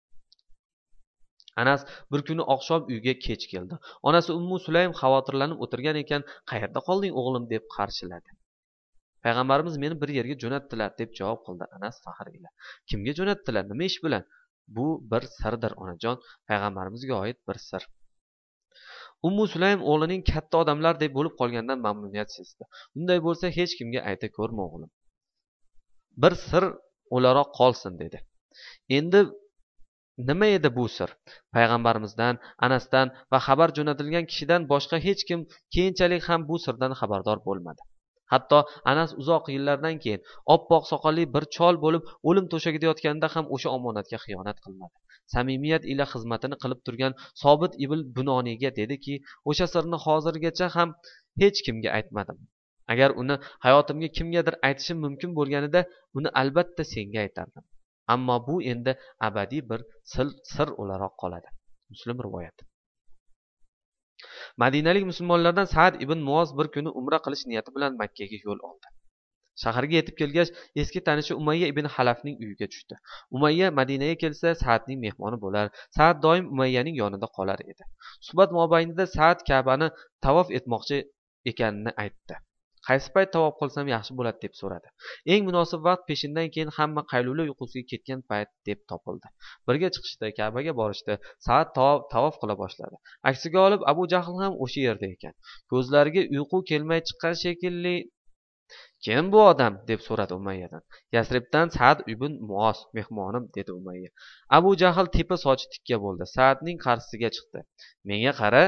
Anas bir kuni oqshom uyga kech keldi. Onasi Ummu Sulaym xavotirlanib o'tirgan ekan, "Qayerda qolding o'g'lim?" deb qarshiladi. Payg'ambarimiz meni bir yerga jo'natdilar deb javob qildi Anas faxr ila. Kimga jo'natdilar? Nima ish bilan? Bu bir sirdir, onajon, payg'ambarimizga oid bir sir. Ummu Sulaym o'g'lining katta odamlardek bo'lib qolganidan mamnuniyat sezdi. Unday bo'lsa hech kimga ayta ko'rma o'g'lim. Bir sir o'laroq qolsin dedi. Endi nima edi bu sir? Payg'ambarimizdan, Anasdan va xabar jo'natilgan kishidan boshqa hech kim keyinchalik ham bu sirdan xabardor bo'lmadi. Hatto Anas uzoq yillardan keyin oppoq soqolli bir chol bo'lib o'lim to'shagida yotganida ham o'sha omonatga xiyonat qilmadi. Samimiyat ila xizmatini qilib turgan Sobit ibn Bunoniyga dediki, o'sha sirni hozirgacha ham hech kimga aytmadim. Agar uni hayotimga kimgadir aytishim mumkin bo'lganida, uni albatta senga aytardim. Ammo bu endi abadiy bir sir, sir o'laroq qoladi. Muslim rivoyati. Madinalik musulmonlardan Sa'd ibn Muoz bir kuni umra qilish niyati bilan Makka ga yo'l oldi. Shaharga yetib kelgach, eski tanishi Umayya ibn Halafning uyiga tushdi. Umayya Madinaga kelsa, Sa'dning mehmoni bo'lar. Sa'd doim Umayyaning yonida qolar edi. Suhbat mobaynida Sa'd Ka'bani tavof etmoqchi ekanini aytdi. Qaysi payt tavof qilsam yaxshi bo'ladi deb so'radi. Eng munosib vaqt peshindan keyin hamma qaylula uyqusiga ketgan payt deb topildi. Birga chiqishdi, Ka'baga borishdi. Sa'd tavof qila boshladi. Aksiga olib Abu Jahl ham o'sha yerda ekan. Ko'zlariga uyqu kelmay chiqqan shekilli. "Kim bu odam?" deb so'radi Umayyadan. "Yasribdan Sa'd ibn Muoz, mehmonim", dedi Umayya. Abu Jahl tepa sochi tikka bo'ldi. Sa'dning qarshisiga chiqdi. "Menga qara",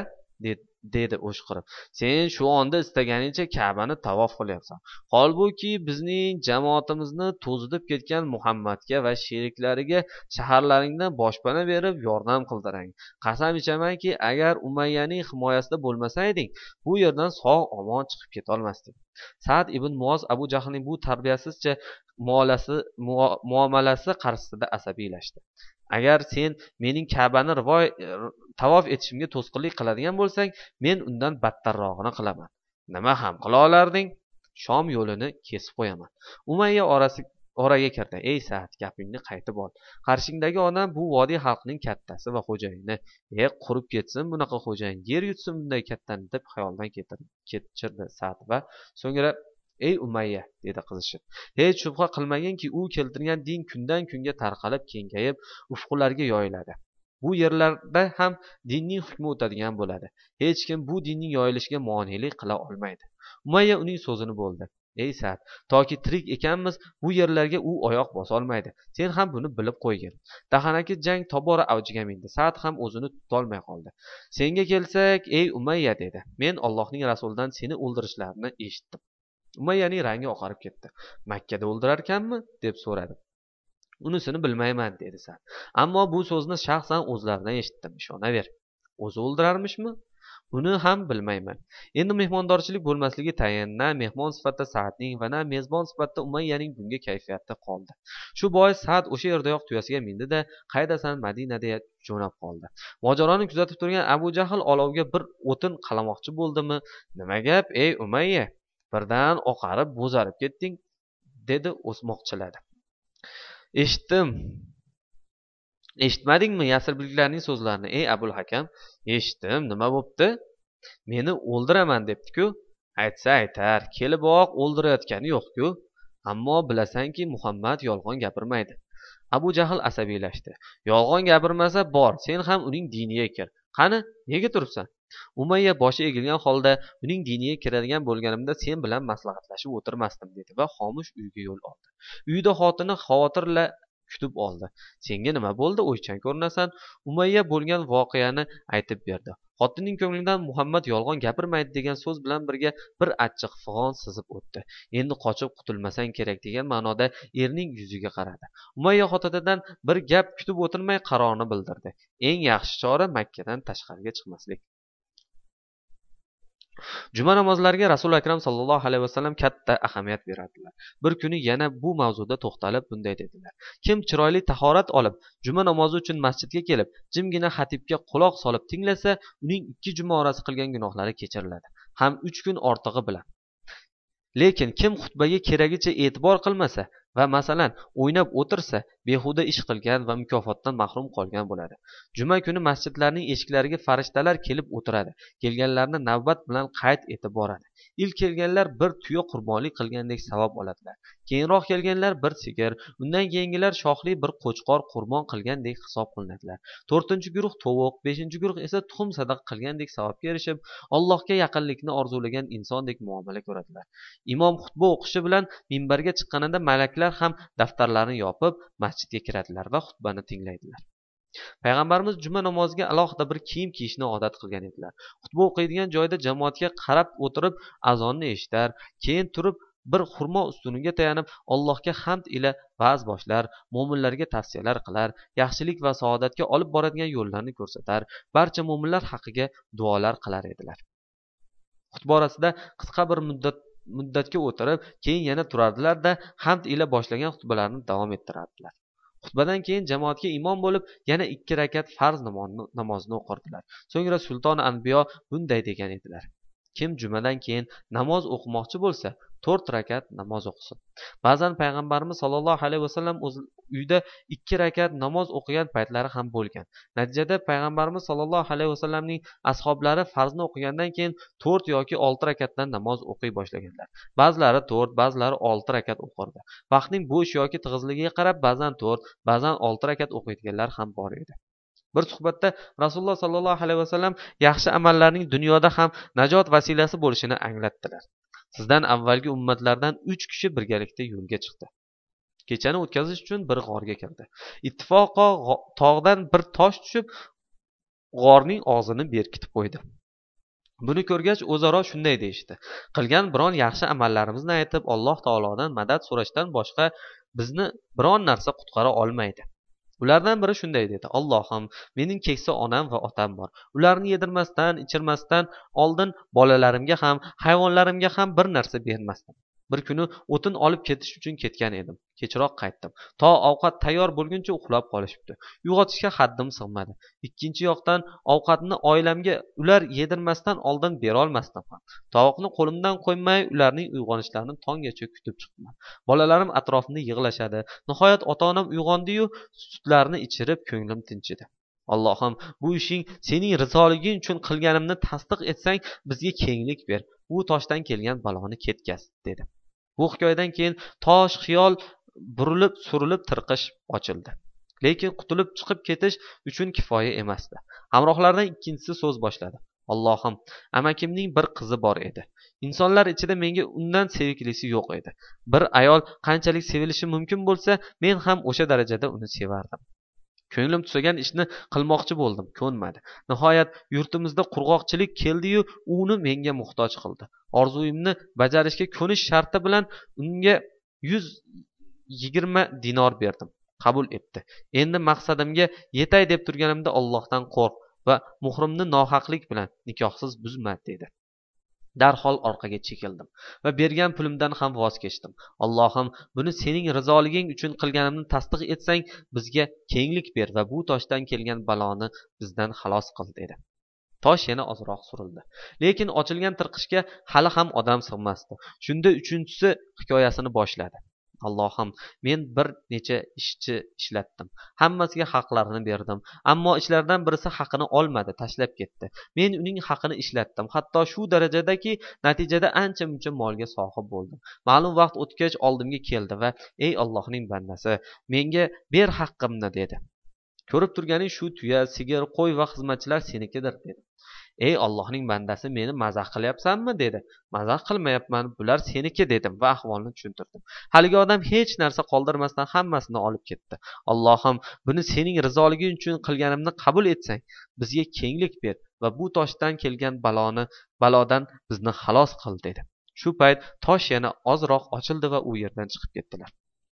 dedi o'shqirib. "Sen shu onda istaganingcha Ka'bani tavof qilyapsan. Holbuki bizning jamoatimizni to'zitib ketgan Muhammadga va sheriklariga shaharlaringdan boshpana berib yordam qildirang. Qasam ichamanki, agar Umayyaning himoyasida bo'lmasayding, bu yerdan sog' omon chiqib keta olmasding." Sa'd ibn Muoz Abu Jahlning bu tarbiyasizcha muomalasi muomalasi qarshisida asabiylashdi. "Agar sen mening Ka'bani rivoy tavof etishimga to'sqinlik qiladigan bo'lsang, men undan battarrog'ini qilaman. Nima ham qila olarding? Shom yo'lini kesib qo'yaman." Umayya orasi oraga kirdi. "Ey Sa'd, gapingni qaytib ol. Qarshingdagi odam bu vodiy xalqining kattasi va xo'jayini. E, qurib ketsin bunaqa xo'jayin. Yer yutsin bunday kattani", deb xayoldan kechirdi Sa'd va so'ngra "Ey Umayya", dedi qizishib. "Hech shubha qilmaginki, u keltirgan din kundan kunga tarqalib, kengayib, ufqlarga yoyiladi. Bu yerlarda ham dinning hukmi o'tadigan bo'ladi. Hech kim bu dinning yoyilishiga monelik qila olmaydi." Umayya uning so'zini bo'ldi. "Ey Sa'd, toki tirik ekanmiz, bu yerlarga u oyoq bosolmaydi. Sen ham buni bilib qo'ygin." Dahanaki jang tobora avjiga mindi. Sa'd ham o'zini tutolmay qoldi. "Senga kelsak, ey Umayya", dedi. "Men Allohning rasulidan seni o'ldirishlarini eshitdim." Umayyaning rangi oqarib ketdi. "Makkada o'ldirarkanmi?" deb so'radi. "Unisini bilmayman", dedi Sa'd. "Ammo bu so'zni shaxsan o'zlaridan eshitdim, ishonaver." "O'zi o'ldirarmishmi?" "Uni ham bilmayman." Endi mehmondorchilik bo'lmasligi tayin. Na mehmon sifatida Sa'dning va na mezbon sifatida Umayyaning bunga kayfiyati qoldi. Shu bois Sa'd o'sha yerdayoq tuyasiga mindi-da, qaydasan Madinada jo'nab qoldi. Mojaroni kuzatib turgan Abu Jahl olovga bir o'tin qalamoqchi bo'ldimi? "Nima gap, ey Umayya? Birdan oqarib, bo'zarib ketding", dedi o'smoqchiladi. "Eshitdim. Eshitmadingmi Yasribliklarning so'zlarini, ey Abul Hakam?" "Eshitdim. Nima bo'pti? Meni o'ldiraman debdi-ku." "Aytsa aytar, keliboq o'ldirayotgani yo'q-ku. Ammo bilasanki, Muhammad yolg'on gapirmaydi." Abu Jahl asabiylashdi. "Yolg'on gapirmasa bor, sen ham uning diniga kir. Qani, nega turibsan?" Umayya boshi egilgan holda, "Uning diniga kiradigan bo'lganimda sen bilan maslahatlashib o'tirmasdim", dedi va xomush uyga yo'l oldi. Uyda xotini xavotirla kutib oldi. "Senga nima bo'ldi? O'ychan ko'rinasan." Umayya bo'lgan voqeani aytib berdi. Xotinning ko'nglidan Muhammad yolg'on gapirmaydi degan so'z bilan birga bir achchiq fig'on sizib o'tdi. Endi qochib qutulmasang kerak degan ma'noda erning yuziga qaradi. Umayya xotinidan bir gap kutib o'tirmay qarorini bildirdi. Eng yaxshi chora Makkadan tashqariga chiqmaslik. Juma namozlariga Rasul akram sallallohu alayhi vasallam katta ahamiyat beradilar. Bir kuni yana bu mavzuda to'xtalib bunday dedilar: kim chiroyli tahorat olib juma namozi uchun masjidga kelib jimgina xatibga quloq solib tinglasa, uning ikki juma orasi qilgan gunohlari kechiriladi, ham uch kun ortig'i bilan. Lekin kim xutbaga keragicha e'tibor qilmasa va masalan o'ynab o'tirsa, behuda ish qilgan va mukofotdan mahrum qolgan bo'ladi. Juma kuni masjidlarning eshiklariga farishtalar kelib o'tiradi. Kelganlarni navbat bilan qayd etib boradi. Ilk kelganlar bir tuya qurbonlik qilgandek savob oladilar. Keyinroq kelganlar bir sigir, undan keyingilar shoxli bir qo'chqor qurbon qilgandek hisob qilinadilar. to'rtinchi guruh tovuq, beshinchi guruh esa tuxum sadaqa qilgandek savobga erishib, Allohga yaqinlikni orzulagan insondek muomala ko'radilar. Imom xutba o'qishi bilan minbarga chiqqanida malaklar ham daftarlarini yopib masjidga kiradilar va xutbani tinglaydilar. Payg'ambarimiz juma namoziga alohida bir kiyim kiyishni odat qilgan edilar. Xutba o'qiydigan joyda jamoatga qarab o'tirib azonni eshitar, keyin turib bir xurmo ustuniga tayanib Allohga hamd ila va'z boshlar, mo'minlarga tavsiyalar qilar, yaxshilik va saodatga olib boradigan yo'llarni ko'rsatar, barcha mo'minlar haqqiga duolar qilar edilar. Xutba orasida qisqa bir muddat muddatga o'tirib, keyin yana turardilar-da, hamd ila boshlagan xutbalarini davom ettirardilar. Xutbadan keyin jamoatga imom bo'lib, yana ikki rakat farz namozini o'qirdilar. So'ngra sulton anbiyo bunday degan edilar: kim jumadan keyin namoz o'qimoqchi bo'lsa, to'rt rakat namoz o'qisin. Ba'zan payg'ambarimiz sollallohu alayhi vasallam o'z uyda ikki rakat namoz o'qigan paytlari ham bo'lgan. Natijada payg'ambarimiz sollallohu alayhi vasallamning ashablari farzni o'qigandan keyin to'rt yoki olti rakatdan namoz o'qiy boshlaganlar. Ba'zilari to'rt, ba'zilari olti rakat o'qirdi. Vaqtning bo'sh yoki tig'izligiga qarab ba'zan to'rt, ba'zan olti rakat o'qiydiganlar ham bor edi. Bir suhbatda Rasululloh sallallohu alayhi vasallam yaxshi amallarning dunyoda ham najot vasilasi bo'lishini anglatdilar. Sizdan avvalgi ummatlardan uch kishi birgalikda yo'lga chiqdi. Kechani o'tkazish uchun bir g'orga kirdi. Ittifoqo tog'dan bir tosh tushib, g'orning og'zini berkitib qo'ydi. Buni ko'rgach o'zaro shunday deyishdi: qilgan biron yaxshi amallarimizni aytib, Alloh taolodan madad so'rashdan boshqa bizni biron narsa qutqara olmaydi. Ulardan biri shunday dedi: Allohim, mening keksa onam va otam bor. Ularni yedirmasdan, ichirmasdan oldin bolalarimga ham, hayvonlarimga ham bir narsa bermasdim. Bir kuni o'tin olib ketish uchun ketgan edim. Kechroq qaytdim. To ovqat tayyor bo'lguncha uxlab qolishibdi. Uyg'otishga haddim sig'madi. Ikkinchi yoqdan ovqatni oilamga ular yedirmasdan oldin bera olmasdim ham. Tovoqni qo'limdan qo'ymay ularning uyg'onishlarini tonggacha kutib chiqdim. Bolalarim atrofimda yig'lashadi. Nihoyat ota-onam uyg'ondi-yu, sutlarini ichirib ko'nglim tinchidi. Allohim, bu ishing sening rizoliging uchun qilganimni tasdiq etsang, bizga kenglik ber. Bu toshdan kelgan baloni ketkaz, dedi. Bu hikoyadan keyin tosh xiyol burilib, surilib tirqish ochildi. Lekin qutulib chiqib ketish uchun kifoya emasdi. Hamrohlardan ikkinchisi so'z boshladi. Allohim, amakimning bir qizi bor edi. Insonlar ichida menga undan seviklisi yo'q edi. Bir ayol qanchalik sevilishi mumkin bo'lsa, men ham o'sha darajada uni sevardim. Ko'nglim tusagan ishni qilmoqchi bo'ldim, ko'nmadi. Nihoyat yurtimizda qurg'oqchilik keldi-yu, uni menga muhtoj qildi. Orzuyimni bajarishga ko'nish sharti bilan unga yuz yigirma dinor berdim. Qabul etdi. Endi maqsadimga yetay deb turganimda Allohdan qo'rq va muhrimni nohaqlik bilan nikohsiz buzma, dedi. Darhol orqaga chekildim va bergan pulimdan ham voz kechdim. Allohim, buni sening rizoliging uchun qilganimni tasdiq etsang, bizga kenglik ber va bu toshdan kelgan baloni bizdan xalos qil, dedi. Tosh yana ozroq surildi. Lekin ochilgan tirqishga hali ham odam sig'masdi. Shunda uchinchisi hikoyasini boshladi. Allohim, men bir necha ishchi ishlatdim. Hammasiga haqlarini berdim. Ammo ishlardan birisi haqini olmadi, tashlab ketdi. Men uning haqini ishlatdim. Hatto shu darajadaki, natijada ancha-muncha molga sohib bo'ldim. Ma'lum vaqt o'tgach oldimga keldi va: "Ey Allohning bandasi, menga ber haqqimni", dedi. "Ko'rib turganing shu tuya, sigir, qo'y va xizmatchilar senikidir", dedi. "Ey Allohning bandasi, meni mazax qilyapsanmi?" dedi. "Mazax qilmayapman, bular seniki", dedim va ahvolni tushuntirdim. Haligi odam hech narsa qoldirmasdan hammasini olib ketdi. Allohim, buni sening rizoliging uchun qilganimni qabul etsang, bizga kenglik ber va bu toshdan kelgan baloni balodan bizni xalos qil, dedi. Shu payt tosh yana ozroq ochildi va u yerdan chiqib ketdilar.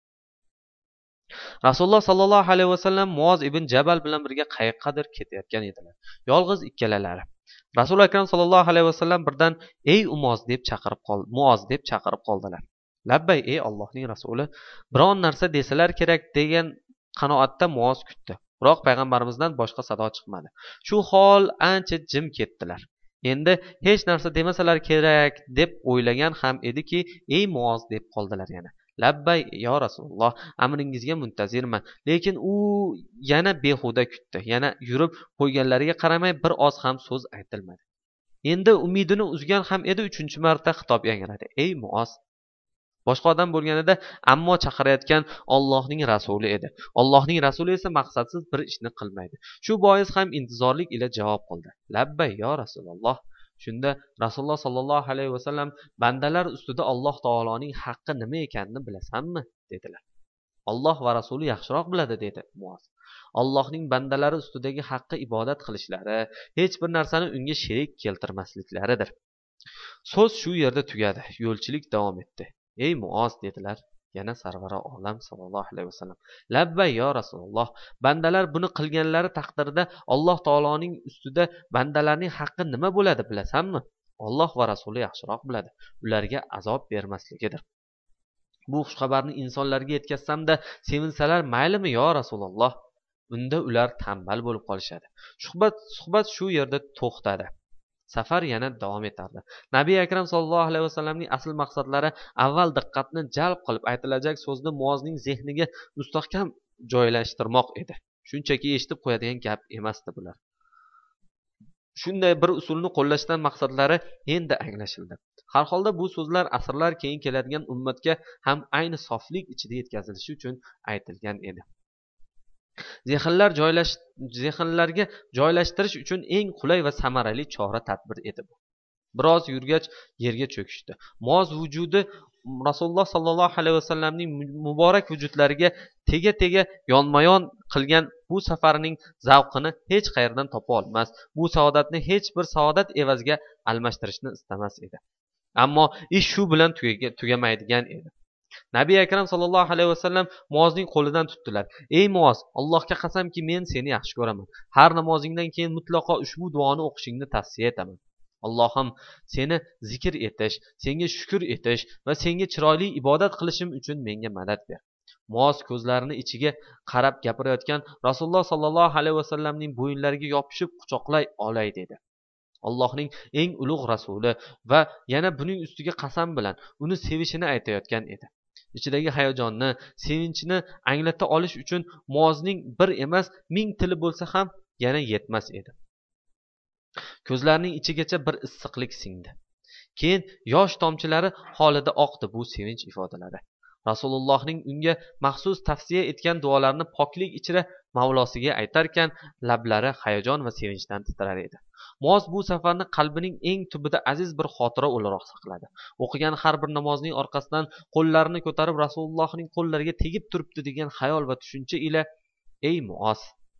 Rasululloh sallallohu alayhi vasallam Muoz ibn Jabal bilan birga qayoqqadir ketayotgan edilar. Yolg'iz ikkalalari. Rasululloh akram sallallohu alayhi vasallam birdan ey umoz deb chaqirib qoldi muoz deb chaqirib qoldilar. Labbay ey Allohning rasuli, biron narsa desalar kerak degan qanoatda muoz kutdi. Biroq payg'ambarimizdan boshqa sado chiqmadi. Shu hol ancha jim ketdilar. Endi hech narsa demasalar kerak deb o'ylagan ham ediki, ey muoz deb qoldilar yana. Labbay yo Rasululloh, amringizga muntazirman. Lekin u yana behuda kutdi. Yana yurib qo'yganlariga qaramay bir oz ham so'z aytilmadi. Endi umidini uzgan ham edi, uchinchi marta xitob yangradi. Ey muoz. Boshqa odam bo'lganida ammo chaqirayotgan Allohning rasuli edi. Allohning rasuli esa maqsadsiz bir ishni qilmaydi. Shu bois ham intizorlik ila javob qildi. Labbay yo Rasululloh. Shunda Rasululloh sallallohu alayhi vasallam bandalar ustida Alloh taoloning haqqi nima ekanini bilasanmi dedilar. Alloh va rasuli yaxshiroq biladi dedi Muoz. Allohning bandalari ustidagi haqqi ibodat qilishlari, hech bir narsani unga sherik keltirmasliklaridir. So'z shu yerda tugadi. Yo'lchilik davom etdi. Ey Muoz dedilar. Yana sarvara olam sallallohu alayhi vasallam. Labbay yo Rasululloh. Bandalar buni qilganlari taqdirda Alloh taoloning ustida bandalarning haqqi nima bo'ladi bilasanmi? Alloh va rasuli yaxshiroq biladi. Ularga azob bermasligidir. Bu xushxabarni insonlarga yetkazsam-da sevinsalar maylimi yo Rasululloh? Unda ular tanbal bo'lib qolishadi. Suhbat suhbat shu yerda to'xtadi. Safar yana davom etardi. Nabiy akram sallallohu alayhi vasallamning asl maqsadlari avval diqqatni jalb qilib aytilajak so'zni Muozning zehniga mustahkam joylashtirmoq edi. Shunchaki eshitib qo'yadigan gap emasdi bular. Shunday bir usulni qo'llashdan maqsadlari endi anglashildi. Har holda bu so'zlar asrlar keyin keladigan ummatga ham ayni soflik ichida yetkazilishi uchun aytilgan edi. Zehnlar joylash zehnlarga joylashtirish uchun eng qulay va samarali chora tadbir edi bu. Biroz yurgach yerga cho'kishdi. Muoz vujudi Rasululloh sallallohu alayhi vasallamning muborak vujudlariga tega-tega yonma-yon qilgan bu safarning zavqini hech qayerdan topa olmas, bu saodatni hech bir saodat evaziga almashtirishni istamas edi. Ammo ish shu bilan tugamaydigan edi. Nabiy akram sallallohu alayhi vasallam Muozning qo'lidan tutdilar. Ey Muoz, Allohga qasamki, men seni yaxshi ko'raman. Har namozingdan keyin mutlaqo ushbu duoni o'qishingni tavsiya etaman. Allohim, seni zikr etish, senga shukr etish va senga chiroyli ibodat qilishim uchun menga madad ber. Muoz ko'zlarini ichiga qarab gapirayotgan Rasululloh sallallohu alayhi vasallamning bo'yinlariga yopishib quchoqlay olay dedi. Allohning eng ulug' rasuli va yana buning ustiga qasam bilan uni sevishini aytayotgan edi. Ichidagi hayajonni, sevinchini anglata olish uchun Muozning bir emas, ming tili bo'lsa ham yana yetmas edi. Ko'zlarining ichigacha bir issiqlik singdi. Keyin yosh tomchilari holida oqdi bu sevinch ifodalari. Rasulullohning unga maxsus tavsiya etgan duolarini poklik ichida Mavlosiga aytarkan, lablari hayajon va sevinchdan titrar edi. Muoz bu safarni qalbining eng tubida aziz bir xotira o'laroq saqladi. O'qigan har bir namozning orqasidan qo'llarini ko'tarib Rasulullohning qo'llariga tegib turibdi degan xayol va tushuncha ila ey Muoz,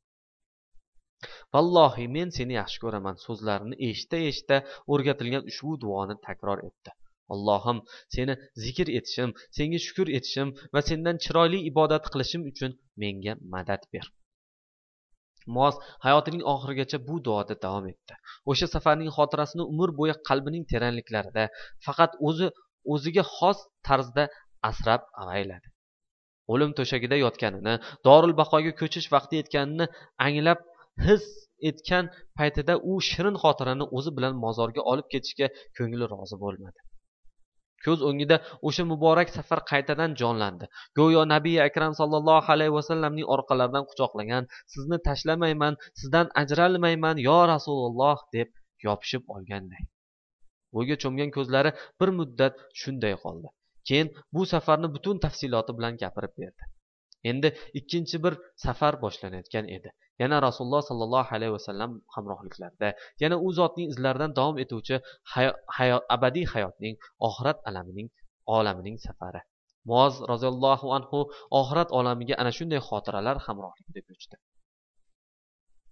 vallohi men seni yaxshi ko'raman so'zlarini eshita-eshita o'rgatilgan ushbu duoni takror etdi. Allohim, seni zikr etishim, senga shukr etishim va sendan chiroyli ibodat qilishim uchun menga madad ber. Muoz hayotining oxirigacha bu duoda davom etdi. O'sha safarning xotirasini umr bo'yi qalbining teranliklarida faqat o'zi o'ziga xos tarzda asrab avayladi. O'lim to'shagida yotganini, Dorul Baqoga ko'chish vaqti yetganini anglab his etgan paytida u shirin xotirani o'zi bilan mozorga olib ketishga ko'ngli rozi bo'lmadi. Ko'z o'ngida o'sha muborak safar qaytadan jonlandi. Go'yo Nabiy akram sallallohu alayhi vasallamning orqalaridan quchoqlagan, sizni tashlamayman, sizdan ajralmayman yo Rasululloh deb yopishib olganday. O'yga cho'mgan ko'zlari bir muddat shunday qoldi. Keyin bu safarni butun tafsiloti bilan gapirib berdi. Endi ikkinchi bir safar boshlanayotgan edi. Yana Rasululloh sallallohu alayhi vasallam hamrohliklarida, yana u zotning izlaridan davom etuvchi hayot, abadiy hayotning, oxirat alamining, olamining safari. Muoz roziyallohu anhu oxirat olamiga ana shunday xotiralar hamrohligida ko'chdi.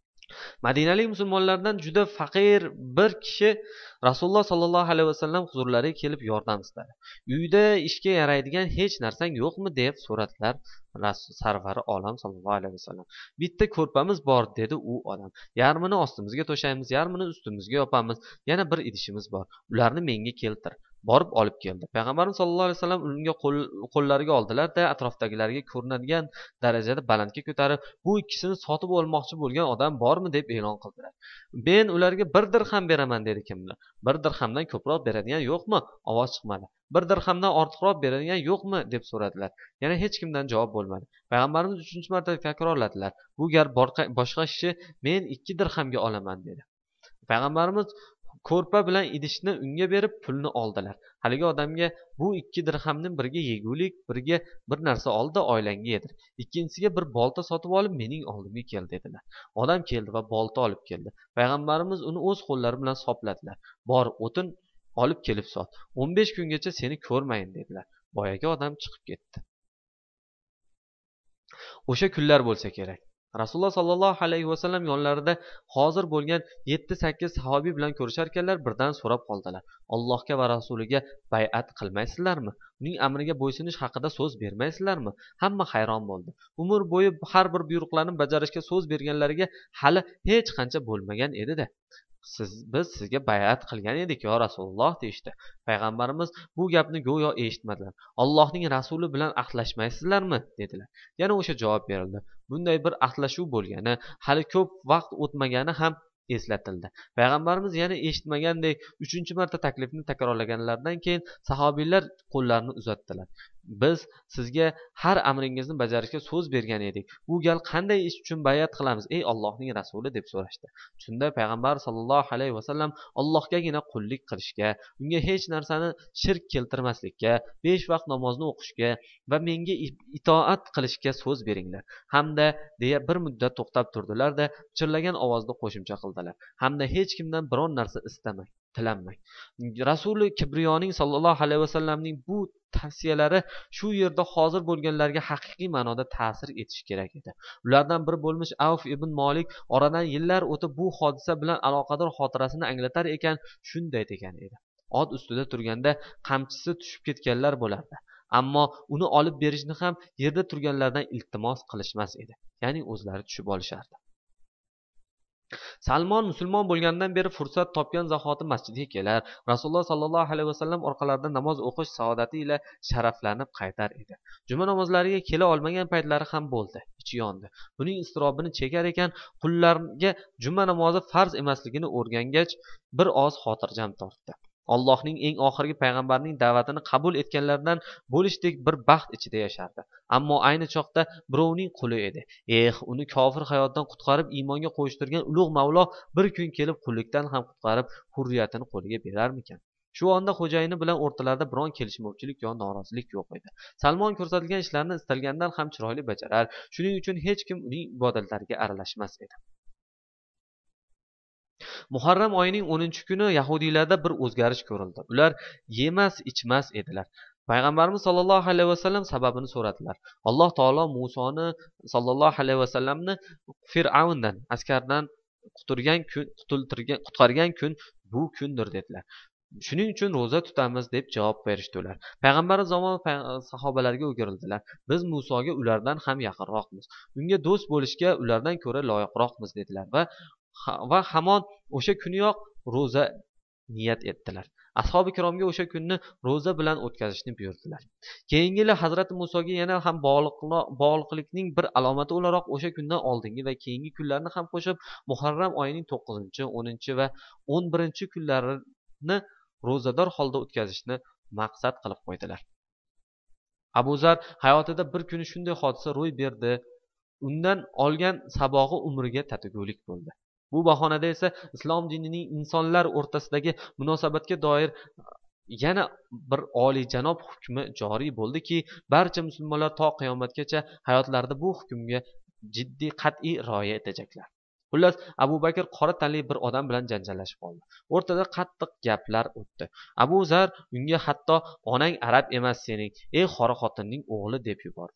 Madinalik musulmonlardan juda faqir bir kishi Rasululloh sollallohu alayhi vasallam huzurlariga kelib yordam istadi. Uyda ishga yaraydigan hech narsang yo'qmi deb so'radilar Rasul sarvari olam sollallohu alayhi vasallam. Bitta ko'rpamiz bor dedi u odam. Yarmini ostimizga to'shaymiz, yarmini ustimizga yopamiz. Yana bir idishimiz bor. Ularni menga keltir. Borib olib keldi. Payg'ambarimiz sollallohu alayhi vasallam unga qo'llariga oldilar-da, atrofdagilarga ko'rinadigan darajada balandga ko'tarib, bu ikkisini sotib olmoqchi bo'lgan odam bormi deb e'lon qildilar. Men ularga bir dirham beraman dedi kimlar. Bir dirhamdan ko'proq beradigan yo'qmi? Ovoz chiqmadi. Bir dirhamdan ortiqroq beradigan yo'qmi deb so'radilar. Yana hech kimdan javob bo'lmadi. Payg'ambarimiz uchinchi marta takrorladilar. Bu gal boshqa kishi men ikki dirhamga olaman dedi. Payg'ambarimiz ko'rpa bilan idishni unga berib pulni oldilar. Haligi odamga bu ikki dirhamni biriga yegulik, biriga bir narsa oldi, oilangga yedir. Ikkinchisiga bir bolta sotib olib mening oldimga kel dedilar. Odam keldi va bolta olib keldi. Payg'ambarimiz uni o'z qo'llari bilan sopladilar. Bor, o'tin olib kelib sot. o'n besh kungacha seni ko'rmayin dedilar. Boyagi odam chiqib ketdi. O'sha kunlar bo'lsa kerak. Rasululloh sollallohu alayhi vasallam yonlarida hozir bo'lgan yetti sakkiz sahobiy bilan ko'rishar ekanlar, birdan so'rab qoldilar. Allohga va rasuliga bay'at qilmaysizlarmi? Uning amriga bo'ysunish haqida so'z bermaysizlarmi? Hamma hayron bo'ldi. Umr bo'yi har bir buyruqlarni bajarishga so'z berganlariga hali hech qancha bo'lmagan edi-da. Siz biz sizga bay'at qilgan edik yo Rasululloh deyishdi. Payg'ambarimiz bu gapni go'yo eshitmadilar. Allohning rasuli bilan ahdlashmaysizlarmi dedilar. Yana o'sha javob berildi. Bunday bir ahdlashuv bo'lgani, hali ko'p vaqt o'tmagani ham eslatildi. Payg'ambarimiz yana eshitmagandek uchinchi marta taklifni takrorlaganlaridan keyin sahobiylar qo'llarini uzatdilar. Biz sizga har amringizni bajarishga so'z bergan edik. Bu gal qanday ish uchun bay'at qilamiz ey Allohning rasuli deb so'rashdi. Shunda payg'ambar sollallohu alayhi vasallam Allohgagina qullik qilishga, unga hech narsani shirk keltirmaslikka, besh vaqt namozni o'qishga va menga itoat qilishga so'z beringlar. Hamda deya bir muddat to'xtab turdilar-da, chirlagan ovozda qo'shimcha qildilar. Hamda hech kimdan biron narsa istamang, tilanmang. Rasuli kibriyoning sollallohu alayhi vasallamning bu tavsiyalari shu yerda hozir bo'lganlarga haqiqiy ma'noda ta'sir etishi kerak edi. Ulardan biri bo'lmish Avf ibn Molik oradan yillar o'tib bu hodisa bilan aloqador xotirasini anglatar ekan, shunday degan edi. Ot ustida turganda qamchisi tushib ketganlar bo'lardi. Ammo uni olib berishni ham yerda turganlardan iltimos qilishmas edi. Ya'ni o'zlari tushib olishardi. Salmon musulmon bo'lgandan beri fursat topgan zahoti masjidga kelar, Rasululloh sallallohu alayhi vasallam orqalarida namoz o'qish saodati ila sharaflanib qaytar edi. Juma namozlariga kela olmagan paytlari ham bo'ldi. Ichi yondi. Buning iztirobini chekar ekan, qullarga juma namozi farz emasligini o'rgangach, bir oz xotirjam tortdi. Allohning eng oxirgi payg'ambarining da'vatini qabul etganlardan bo'lishdek bir baxt ichida yashardi. Ammo ayni choqda birovning quli edi. Eh, uni kofir hayotdan qutqarib iymonga qo'yishtirgan ulug' Mavlo bir kun kelib qullikdan ham qutqarib hurriyatini qo'liga berarmikan? Shu onda xo'jayini bilan o'rtalarida biron kelishmovchilik yo norozilik yo'q edi. Salmon ko'rsatilgan ishlarni istalgandan ham chiroyli bajarar, shuning uchun hech kim uning ibodatlariga aralashmas edi. Muharram oyining o'ninchi kuni yahudiylarda bir o'zgarish ko'rildi. Ular yemas, ichmas edilar. Payg'ambarimiz sollallohu alayhi vasallam sababini so'radilar. Alloh taolo Musoni sollallohu alayhi vasallamni Fir'avndan, askardan quturgan kun, qutqargan kun bu kundir dedilar. Shuning uchun roza tutamiz deb javob berishdi ular. Payg'ambarimiz zamon sahobalarga o'girildilar. Biz Musoga ulardan ham yaqinroqmiz. Unga do'st bo'lishga ulardan ko'ra loyiqroqmiz dedilar va va hamon o'sha kuniyoq roza niyat etdilar. Ashobi ikromga o'sha kunni roza bilan o'tkazishni buyurdilar. Keyingi yili Hazrat Musoga yana ham bog'liqlikning bir alomati o'laroq o'sha kundan oldingi va keyingi kunlarni ham qo'shib Muharram oyining to'qqizinchi, o'ninchi va o'n birinchi kunlarini ro'zador holda o'tkazishni maqsad qilib qo'ydilar. Abu Zar hayotida bir kuni shunday hodisa ro'y berdi. Undan olgan sabog'i umriga tatugulik bo'ldi. Bu bahonada esa islom dinining insonlar o'rtasidagi munosabatga doir yana bir oliyjanob hukmi joriy bo'ldiki, barcha musulmonlar to qiyomatgacha hayotlarida bu hukmga jiddiy qat'iy rioya etajaklar. Xullas, Abu Bakr qora tanli bir odam bilan janjallashib qoldi. O'rtada qattiq gaplar o'tdi. Abu Zar unga hatto onang arab emas sening, ey qora xotinning o'g'li deb yubordi.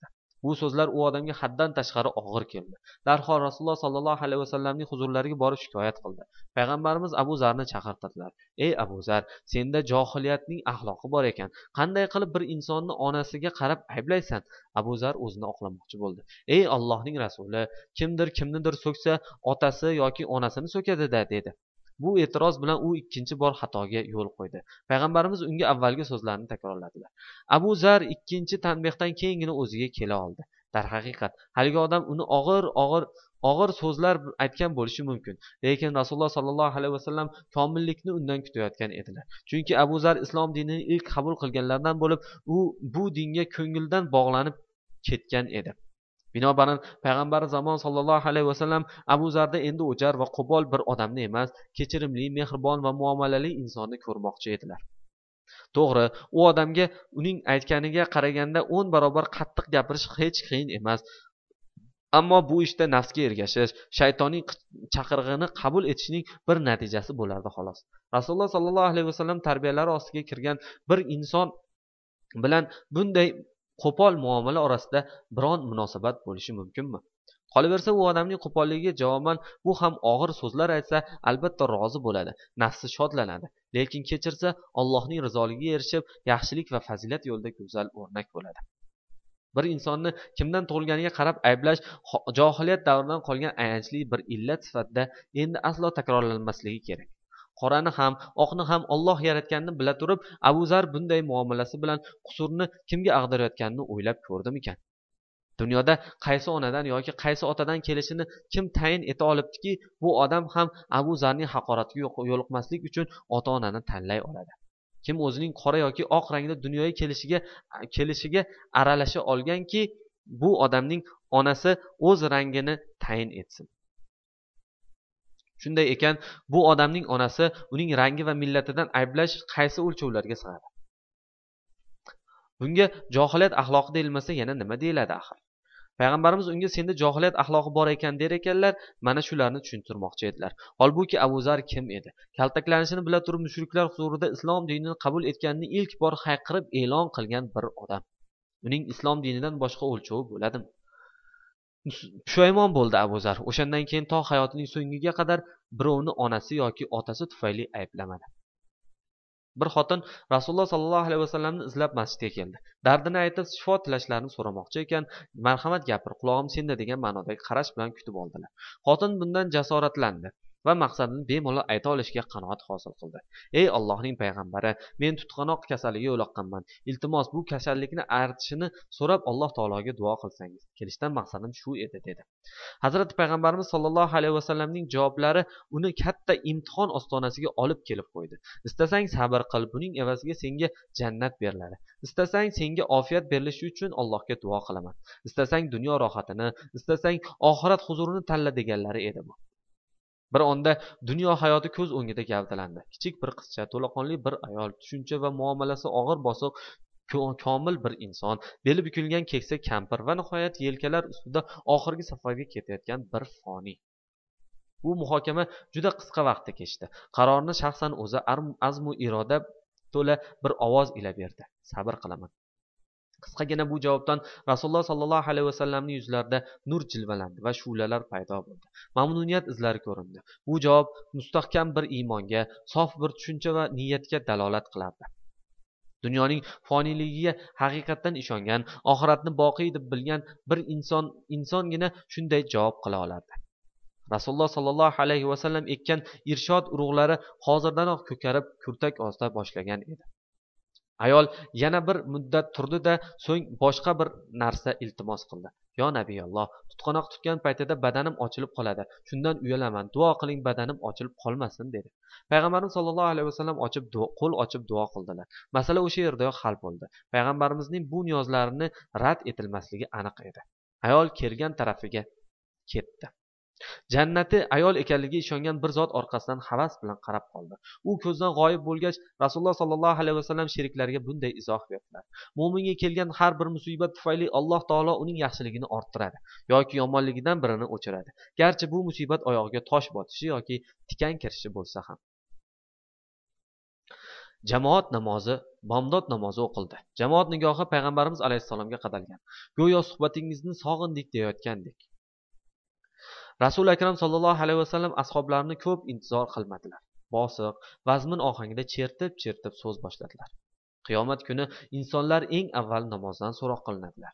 bu so'zlar u odamga haddan tashqari og'ir keldi. Darhol Rasululloh sollallohu alayhi vasallamning huzurlariga borib shikoyat qildi. Payg'ambarimiz Abu Zarni chaqirtirdilar. Ey Abu Zar, senda johiliyatning axloqi bor ekan. Qanday qilib bir insonni onasiga qarab ayblaysan? Abu Zar o'zini oqlamoqchi bo'ldi. Ey Allohning rasuli, kimdir kimnidir so'ksa, otasi yoki onasini so'kadi-da, dedi. Bu e'tiroz bilan u ikkinchi bor xatoga yo'l qo'ydi. Payg'ambarimiz unga avvalgi so'zlarini takrorladilar. Abu Zar ikkinchi tanbehdan keyingina o'ziga kela oldi. Darhaqiqat, haligi odam uni og'ir-og'ir og'ir so'zlar aytgan bo'lishi mumkin, lekin Rasululloh sollallohu alayhi vasallam komillikni undan kutayotgan edilar. Chunki Abu Zar islom dinini ilk qabul qilganlardan bo'lib, u bu dinga ko'ngildan bog'lanib ketgan edi. Binobarin payg'ambar zamon sollallohu alayhi vasallam Abu Zarda endi o'jar va qo'pol bir odamni emas, kechirimli, mehribon va muomalali insonni ko'rmoqchi edilar. To'g'ri, u odamga uning aytganiga qaraganda o'n barobar qattiq gapirish hech qiyin emas. Ammo bu ishda nafsga ergashish, shaytonning chaqirig'ini qabul etishning bir natijasi bo'lardi xolos. Rasululloh sollallohu alayhi vasallam tarbiyalari ostiga kirgan bir inson bilan bunday qo'pol muomala orasida biron munosabat bo'lishi mumkinmi? Qolaversa, u odamning qo'polligiga javoban bu ham og'ir so'zlar aytsa, albatta rozi bo'ladi, nafsi shodlanadi. Lekin kechirsa, Allohning rizoligiga erishib, yaxshilik va fazilat yo'lida go'zal o'rnak bo'ladi. Bir insonni kimdan tug'ilganiga qarab ayblash johiliyat davridan qolgan ayanchli bir illat sifatida endi aslo takrorlanmasligi kerak. Qorani ham, oqni ham Alloh yaratganini bila turib, Abu Zar bunday muomalasi bilan qusurni kimga ag'darayotganini o'ylab ko'rdimikan? Dunyoda qaysi onadan yoki qaysi otadan kelishini kim tayin eta olibdiki, bu odam ham Abu Zarning haqoratiga yo'liqmaslik uchun ota-onani tanlay oladi. Kim o'zining qora yoki oq rangda dunyoga kelishiga kelishiga aralasha olganki, bu odamning onasi o'z rangini tayin etsin. Shunday ekan, bu odamning onasi uning rangi va millatidan ayblash qaysi o'lchovlarga sig'adi? Bunga johiliyat axloqi deyilmasa yana nima deyiladi axir? Payg'ambarimiz unga senda johiliyat axloqi bor ekan der ekanlar, mana shularni tushuntirmoqchi edilar. Holbuki Abu Zar kim edi? Kaltaklanishini bila turib mushriklar huzurida islom dinini qabul etganini ilk bor hayqirib e'lon qilgan bir odam. Uning islom dinidan boshqa o'lchovi bo'ladimi? Pushaymon bo'ldi Abu Zar. O'shandan keyin to hayotining so'ngiga qadar birovni onasi yoki otasi tufayli ayblamadi. Bir xotin Rasululloh sollallohu alayhi vasallamni izlab masjidga keldi. Dardini aytib, shifo tilashlarini so'ramoqchi ekan, marhamat gapir, quloqim senda degan ma'nodagi qarash bilan kutib oldilar. Xotin bundan jasoratlandi va maqsadini bemalol ayta olishiga qanoat hosil qildi. Ey Allohning payg'ambari, men tutqanoq kasaliga yo'liqqanman. Iltimos bu kasallikni artishini so'rab Alloh taologa duo qilsangiz. Kelishdan maqsadim shu edi, dedi. Hazrat payg'ambarimiz sollallohu alayhi vasallamning javoblari uni katta imtihon ostonasiga olib kelib qo'ydi. Istasang sabr qil, buning evaziga senga jannat beriladi. Istasang senga ofiyat berilishi uchun Allohga duo qilaman. Istasang dunyo rohatini, istasang oxirat huzurini tanla deganlari edi bu. Bir onda dunyo hayoti ko'z o'ngida gavdalandi. Kichik bir qizcha, to'laqonli bir ayol, tushuncha va muomalasi og'ir bosiq komil bir inson, beli bukilgan keksa kampir va nihoyat yelkalar ustida oxirgi safarga ketayotgan bir foni. Bu muhokama juda qisqa vaqtda kechdi. Qarorni shaxsan o'zi azmu iroda to'la bir ovoz ila berdi. Sabr qilaman. Qisqagina bu javobdan Rasululloh sollallohu alayhi vasallamning yuzlarida nur jilvalandi va shu'lalar paydo bo'ldi. Mamnuniyat izlari ko'rindi. Bu javob mustahkam bir iymonga, sof bir tushuncha va niyatga dalolat qilardi. Dunyoning foniyligiga haqiqatdan ishongan, oxiratni boqiy deb bilgan bir inson insongina shunday javob qila olardi. Rasululloh sollallohu alayhi vasallam ekkan irshod urug'lari hozirdanoq ko'karib, kurtak osta boshlagan edi. Ayol yana bir muddat turdi-da, so'ng boshqa bir narsa iltimos qildi. Yo Nabiyalloh, tutqanoq tutgan paytida badanim ochilib qoladi. Shundan uyalaman. Duo qiling, badanim ochilib qolmasin, dedi. Payg'ambarimiz sollallohu alayhi vasallam ochib qo'l ochib duo qildilar. Masala o'sha yerdayoq hal bo'ldi. Payg'ambarimizning bu niyozlarini rad etilmasligi aniq edi. Ayol kelgan tarafiga ketdi. Jannati ayol ekanligiga ishongan bir zot orqasidan havas bilan qarab qoldi. U ko'zdan g'oyib bo'lgach, Rasululloh sollallohu alayhi vasallam sheriklariga bunday izoh berdilar. Mo'minga kelgan har bir musibat tufayli Alloh taolo uning yaxshiligini orttiradi yoki yomonligidan birini o'chiradi. Garchi bu musibat oyog'iga tosh botishi yoki tikan kirishi bo'lsa ham. jamoat namozi, bomdod namozi o'qildi. Jamoat nigohi payg'ambarimiz alayhissalomga qadalgan. Go'yo suhbatingizni sog'indik deyotgandek. Rasul akram sallallohu alayhi vasallam ashoblarini ko'p intizor qilmadilar. Bosiq, vazmin ohangda chertib-chertib so'z boshladilar. Qiyomat kuni insonlar eng avval namozdan so'roq qilinadilar.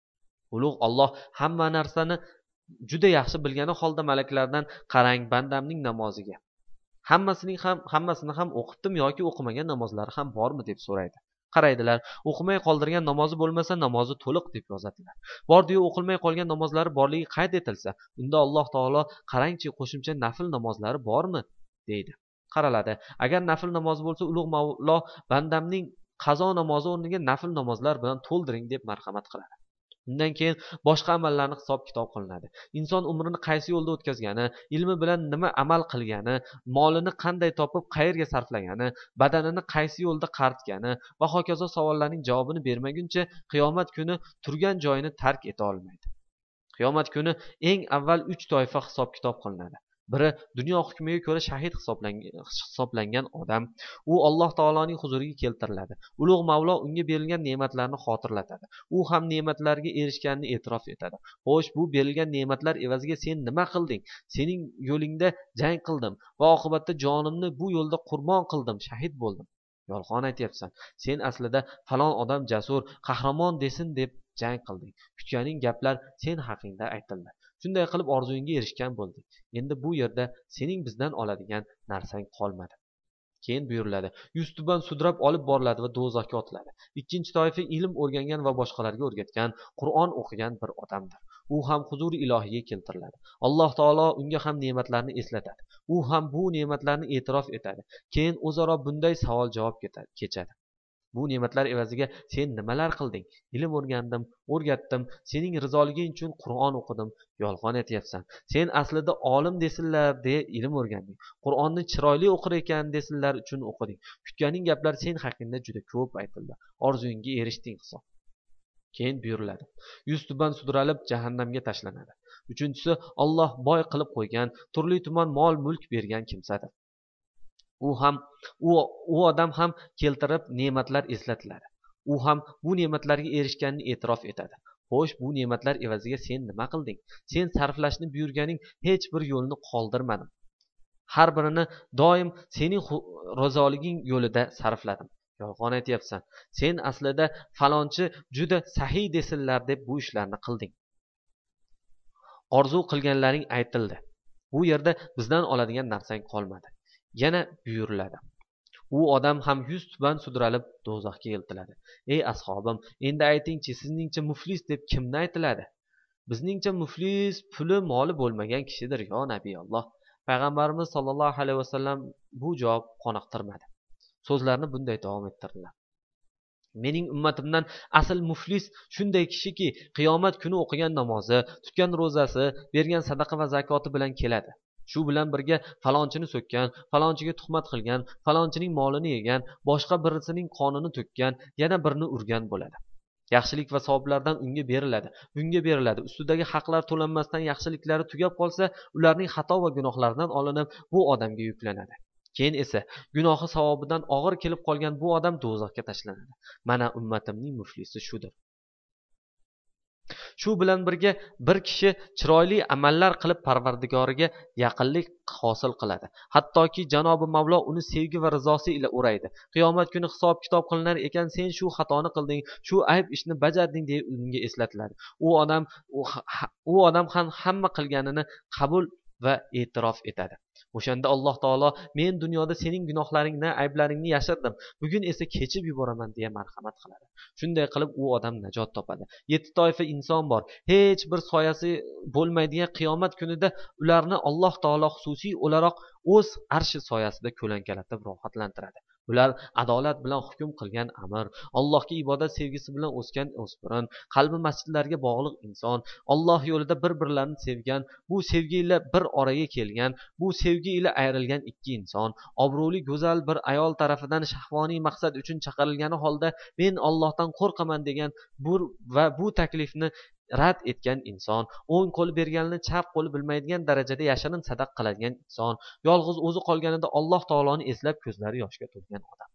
Ulug' Alloh hamma narsani juda yaxshi bilgani holda malaklardan qarang bandamning namoziga. Hammasining ham hammasini ham o'qitdim yoki o'qimagan namozlari ham bormi deb so'raydi. Qaraydilar, o'qimay qoldirgan namozi bo'lmasa namozi to'liq deb yozadilar. Bordi-yu o'qilmay qolgan namozlari borligi qayd etilsa, unda Alloh taolo qarangchi qo'shimcha nafl namozlari bormi deydi. Qaraladi. Agar nafl namoz bo'lsa, ulug' Mavlo bandamning qazo namozi o'rniga nafl namozlar bilan to'ldiring deb marhamat qiladi. Undan keyin boshqa amallarni hisob-kitob qilinadi. Inson umrini qaysi yo'lda o'tkazgani, ilmi bilan nima amal qilgani, molini qanday topib qayerga sarflagani, badanini qaysi yo'lda qaritgani va hokazo savollarning javobini bermaguncha qiyomat kuni turgan joyini tark eta olmaydi. Qiyomat kuni eng avval uch toifa hisob-kitob qilinadi. Biri dunyo hukmiga ko'ra shahid hisoblangan odam. U Alloh taoloning huzuriga keltiriladi. Ulug' Mavlo unga berilgan ne'matlarni xotirlatadi. U ham ne'matlarga erishganini e'tirof etadi. Xo'sh, bu berilgan ne'matlar evaziga sen nima qilding? Sening yo'lingda jang qildim va oqibatda jonimni bu yo'lda qurbon qildim, shahid bo'ldim. Yolg'on aytyapsan. Sen aslida falon odam jasur, qahramon desin deb jang qilding. Kutganing gaplar sen haqingda aytildi. Shunday qilib orzuyingga erishgan bo'lding. Endi bu yerda sening bizdan oladigan narsang qolmadi. Keyin buyuriladi. Yuztuban sudrab olib boriladi va do'zaxga otiladi. Ikkinchi toifa ilm o'rgangan va boshqalarga o'rgatgan, Qur'on o'qigan bir odamdir. U ham huzuri ilohiyga keltiriladi. Alloh taolo unga ham ne'matlarni eslatadi. U ham bu ne'matlarni e'tirof etadi. Keyin o'zaro bunday savol-javob kechadi. Bu ne'matlar evaziga sen nimalar qilding? Ilm o'rgandim, o'rgatdim, sening rizoliging uchun Qur'on o'qidim. Yolg'on aytyapsan. Sen aslida olim desinlar deya ilm o'rganding. Qur'onni chiroyli o'qir ekan desinlar uchun o'qiding. Kutganing gaplar sen haqingda juda ko'p aytildi. Orzuyingga erishding hisob. Keyin buyuriladi. Yuztuban sudralib jahannamga tashlanadi. Uchinchisi Alloh boy qilib qo'ygan, turli tuman mol-mulk bergan kimsadir. U ham u u odam ham keltirib ne'matlar eslatiladi. U ham bu ne'matlarga erishganini e'tirof etadi. Xo'sh, bu ne'matlar evaziga sen nima qilding? Sen sarflashni buyurganing hech bir yo'lni qoldirmadim. Har birini doim sening rizoliging yo'lida sarfladim. Yolg'on aytyapsan. Sen aslida falonchi juda sahiy desinlar deb bu ishlarni qilding. Orzu qilganlaring aytildi. Bu yerda bizdan oladigan narsang qolmadi. Yana buyuriladi. U odam ham yuz tuban sudralib do'zaxga eltiladi. Ey ashobim, endi aytingchi, sizningcha muflis deb kimni aytiladi? Bizningcha muflis puli, moli bo'lmagan kishidir, yo Nabiyalloh. Payg'ambarimiz sollallohu alayhi vasallam bu javob qoniqtirmadi. So'zlarini bunday davom ettirdilar. Mening ummatimdan asl muflis shunday kishiki, qiyomat kuni o'qigan namozi, tutgan ro'zasi, bergan sadaqa va zakoti bilan keladi. Shu bilan birga falonchini so'kkan, falonchiga tuhmat qilgan, falonchining molini yegan, boshqa birisining qonini to'kkan, yana birini urgan bo'ladi. Yaxshilik va savoblardan unga beriladi, bunga beriladi. Ustidagi haqlar to'lanmasdan yaxshiliklari tugab qolsa, ularning xato va gunohlaridan olinib, bu odamga yuklanadi. Keyin esa gunohi savobidan og'ir kelib qolgan bu odam do'zaxga tashlanadi. Mana ummatimning muflisi shudir. Shu bilan birga bir kishi chiroyli amallar qilib Parvardigoriga yaqinlik hosil qiladi. Hattoki Janobi Mavlo uni sevgi va rizosi ila o'raydi. Qiyomat kuni hisob-kitob qilinar ekan, sen shu xatoni qilding, shu ayb ishni bajarding deb unga eslatiladi. U odam u odam ham hamma qilganini qabul va e'tirof etadi. O'shanda Alloh taolo men dunyoda sening gunohlaringni, ayblaringni yashirdim, bugun esa kechib yuboraman deya marhamat qiladi. Shunday qilib u odam najot topadi. Yetti toifa inson bor. Hech bir soyasi bo'lmaydigan qiyomat kunida ularni Alloh taolo xususiy o'laroq o'z arshi soyasida ko'lankalatib rohatlantiradi. Ular adolat bilan hukm qilgan amir, Allohga ibodat sevgisi bilan o'sgan o'spirin, qalbi masjidlarga bog'liq inson, Alloh yo'lida bir-birlarini sevgan, bu sevgi ila bir oraga kelgan, bu sevgi ila ayrilgan ikki inson, obro'li go'zal bir ayol tarafidan shahvoniy maqsad uchun chaqirilgani holda men Allohdan qo'rqaman degan bu va bu taklifni rad etgan inson, o'ng qo'li berganini chap qo'li bilmaydigan darajada yashirin sadaq qiladigan inson, yolg'iz o'zi qolganida Alloh taoloni eslab ko'zlari yoshga to'lgan odam.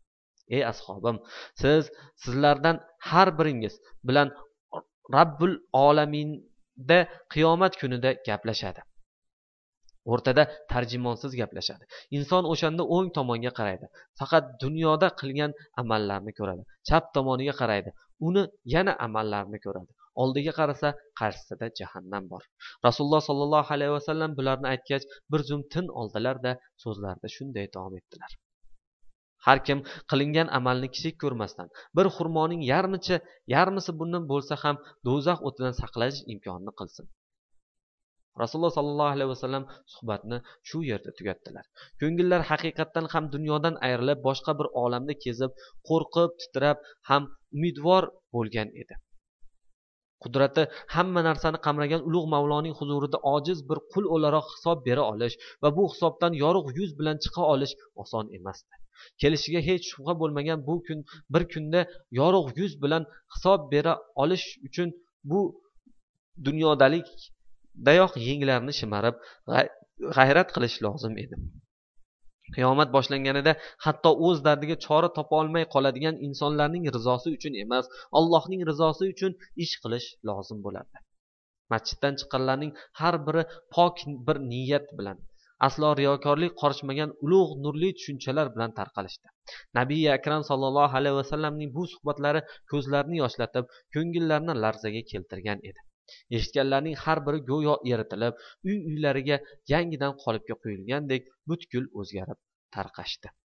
ey ashobim, siz sizlardan har biringiz bilan Rabbul Olaminda qiyomat kunida gaplashadi. O'rtada tarjimonsiz gaplashadi. Inson o'shanda o'ng tomonga qaraydi. Faqat dunyoda qilgan amallarni ko'radi. Chap tomoniga qaraydi. Uni yana amallarni ko'radi. Oldiga qarasa, qarshisida jahannam bor. Rasululloh sollallohu alayhi vasallam bularni aytgach, bir zum tin oldilar-da, so'zlarida shunday davom etdilar. Har kim qilingan amalni kichik ko'rmasdan, bir xurmoning yarmicha, yarmisi bundan bo'lsa ham do'zax o'tidan saqlash imkonini qilsin. Rasululloh sollallohu alayhi vasallam suhbatni shu yerda tugatdilar. Ko'ngillar haqiqatdan ham dunyodan ayrilib, boshqa bir olamda kezib, qo'rqib, titrab, ham umidvor bo'lgan edi. Qudrati hamma narsani qamragan ulug' Mavloning huzurida ojiz bir qul o'laroq hisob bera olish va bu hisobdan yorug' yuz bilan chiqa olish oson emasdi. Kelishiga hech shubha bo'lmagan bu kun bir kunda yorug' yuz bilan hisob bera olish uchun bu dunyodalik dayoq yenglarni shimarib g'ayrat qilish lozim edi. Qiyomat boshlanganida hatto o'z dardiga chora topa olmay qoladigan insonlarning rizosi uchun emas, Allohning rizosi uchun ish qilish lozim bo'ladi. Masjiddan chiqqanlarning har biri pok bir niyat bilan, aslo riyokorlik qorishmagan ulug' nurli tushunchalar bilan tarqalishdi. Nabiy akram sallallohu alayhi vasallamning bu suhbatlari ko'zlarini yoshlatib, ko'ngillarni larzaga keltirgan edi. Eshitganlarning har biri go'yo eritilib, uy-uylariga yangidan qolipga qo'yilgandek butkul o'zgarib tarqashdi.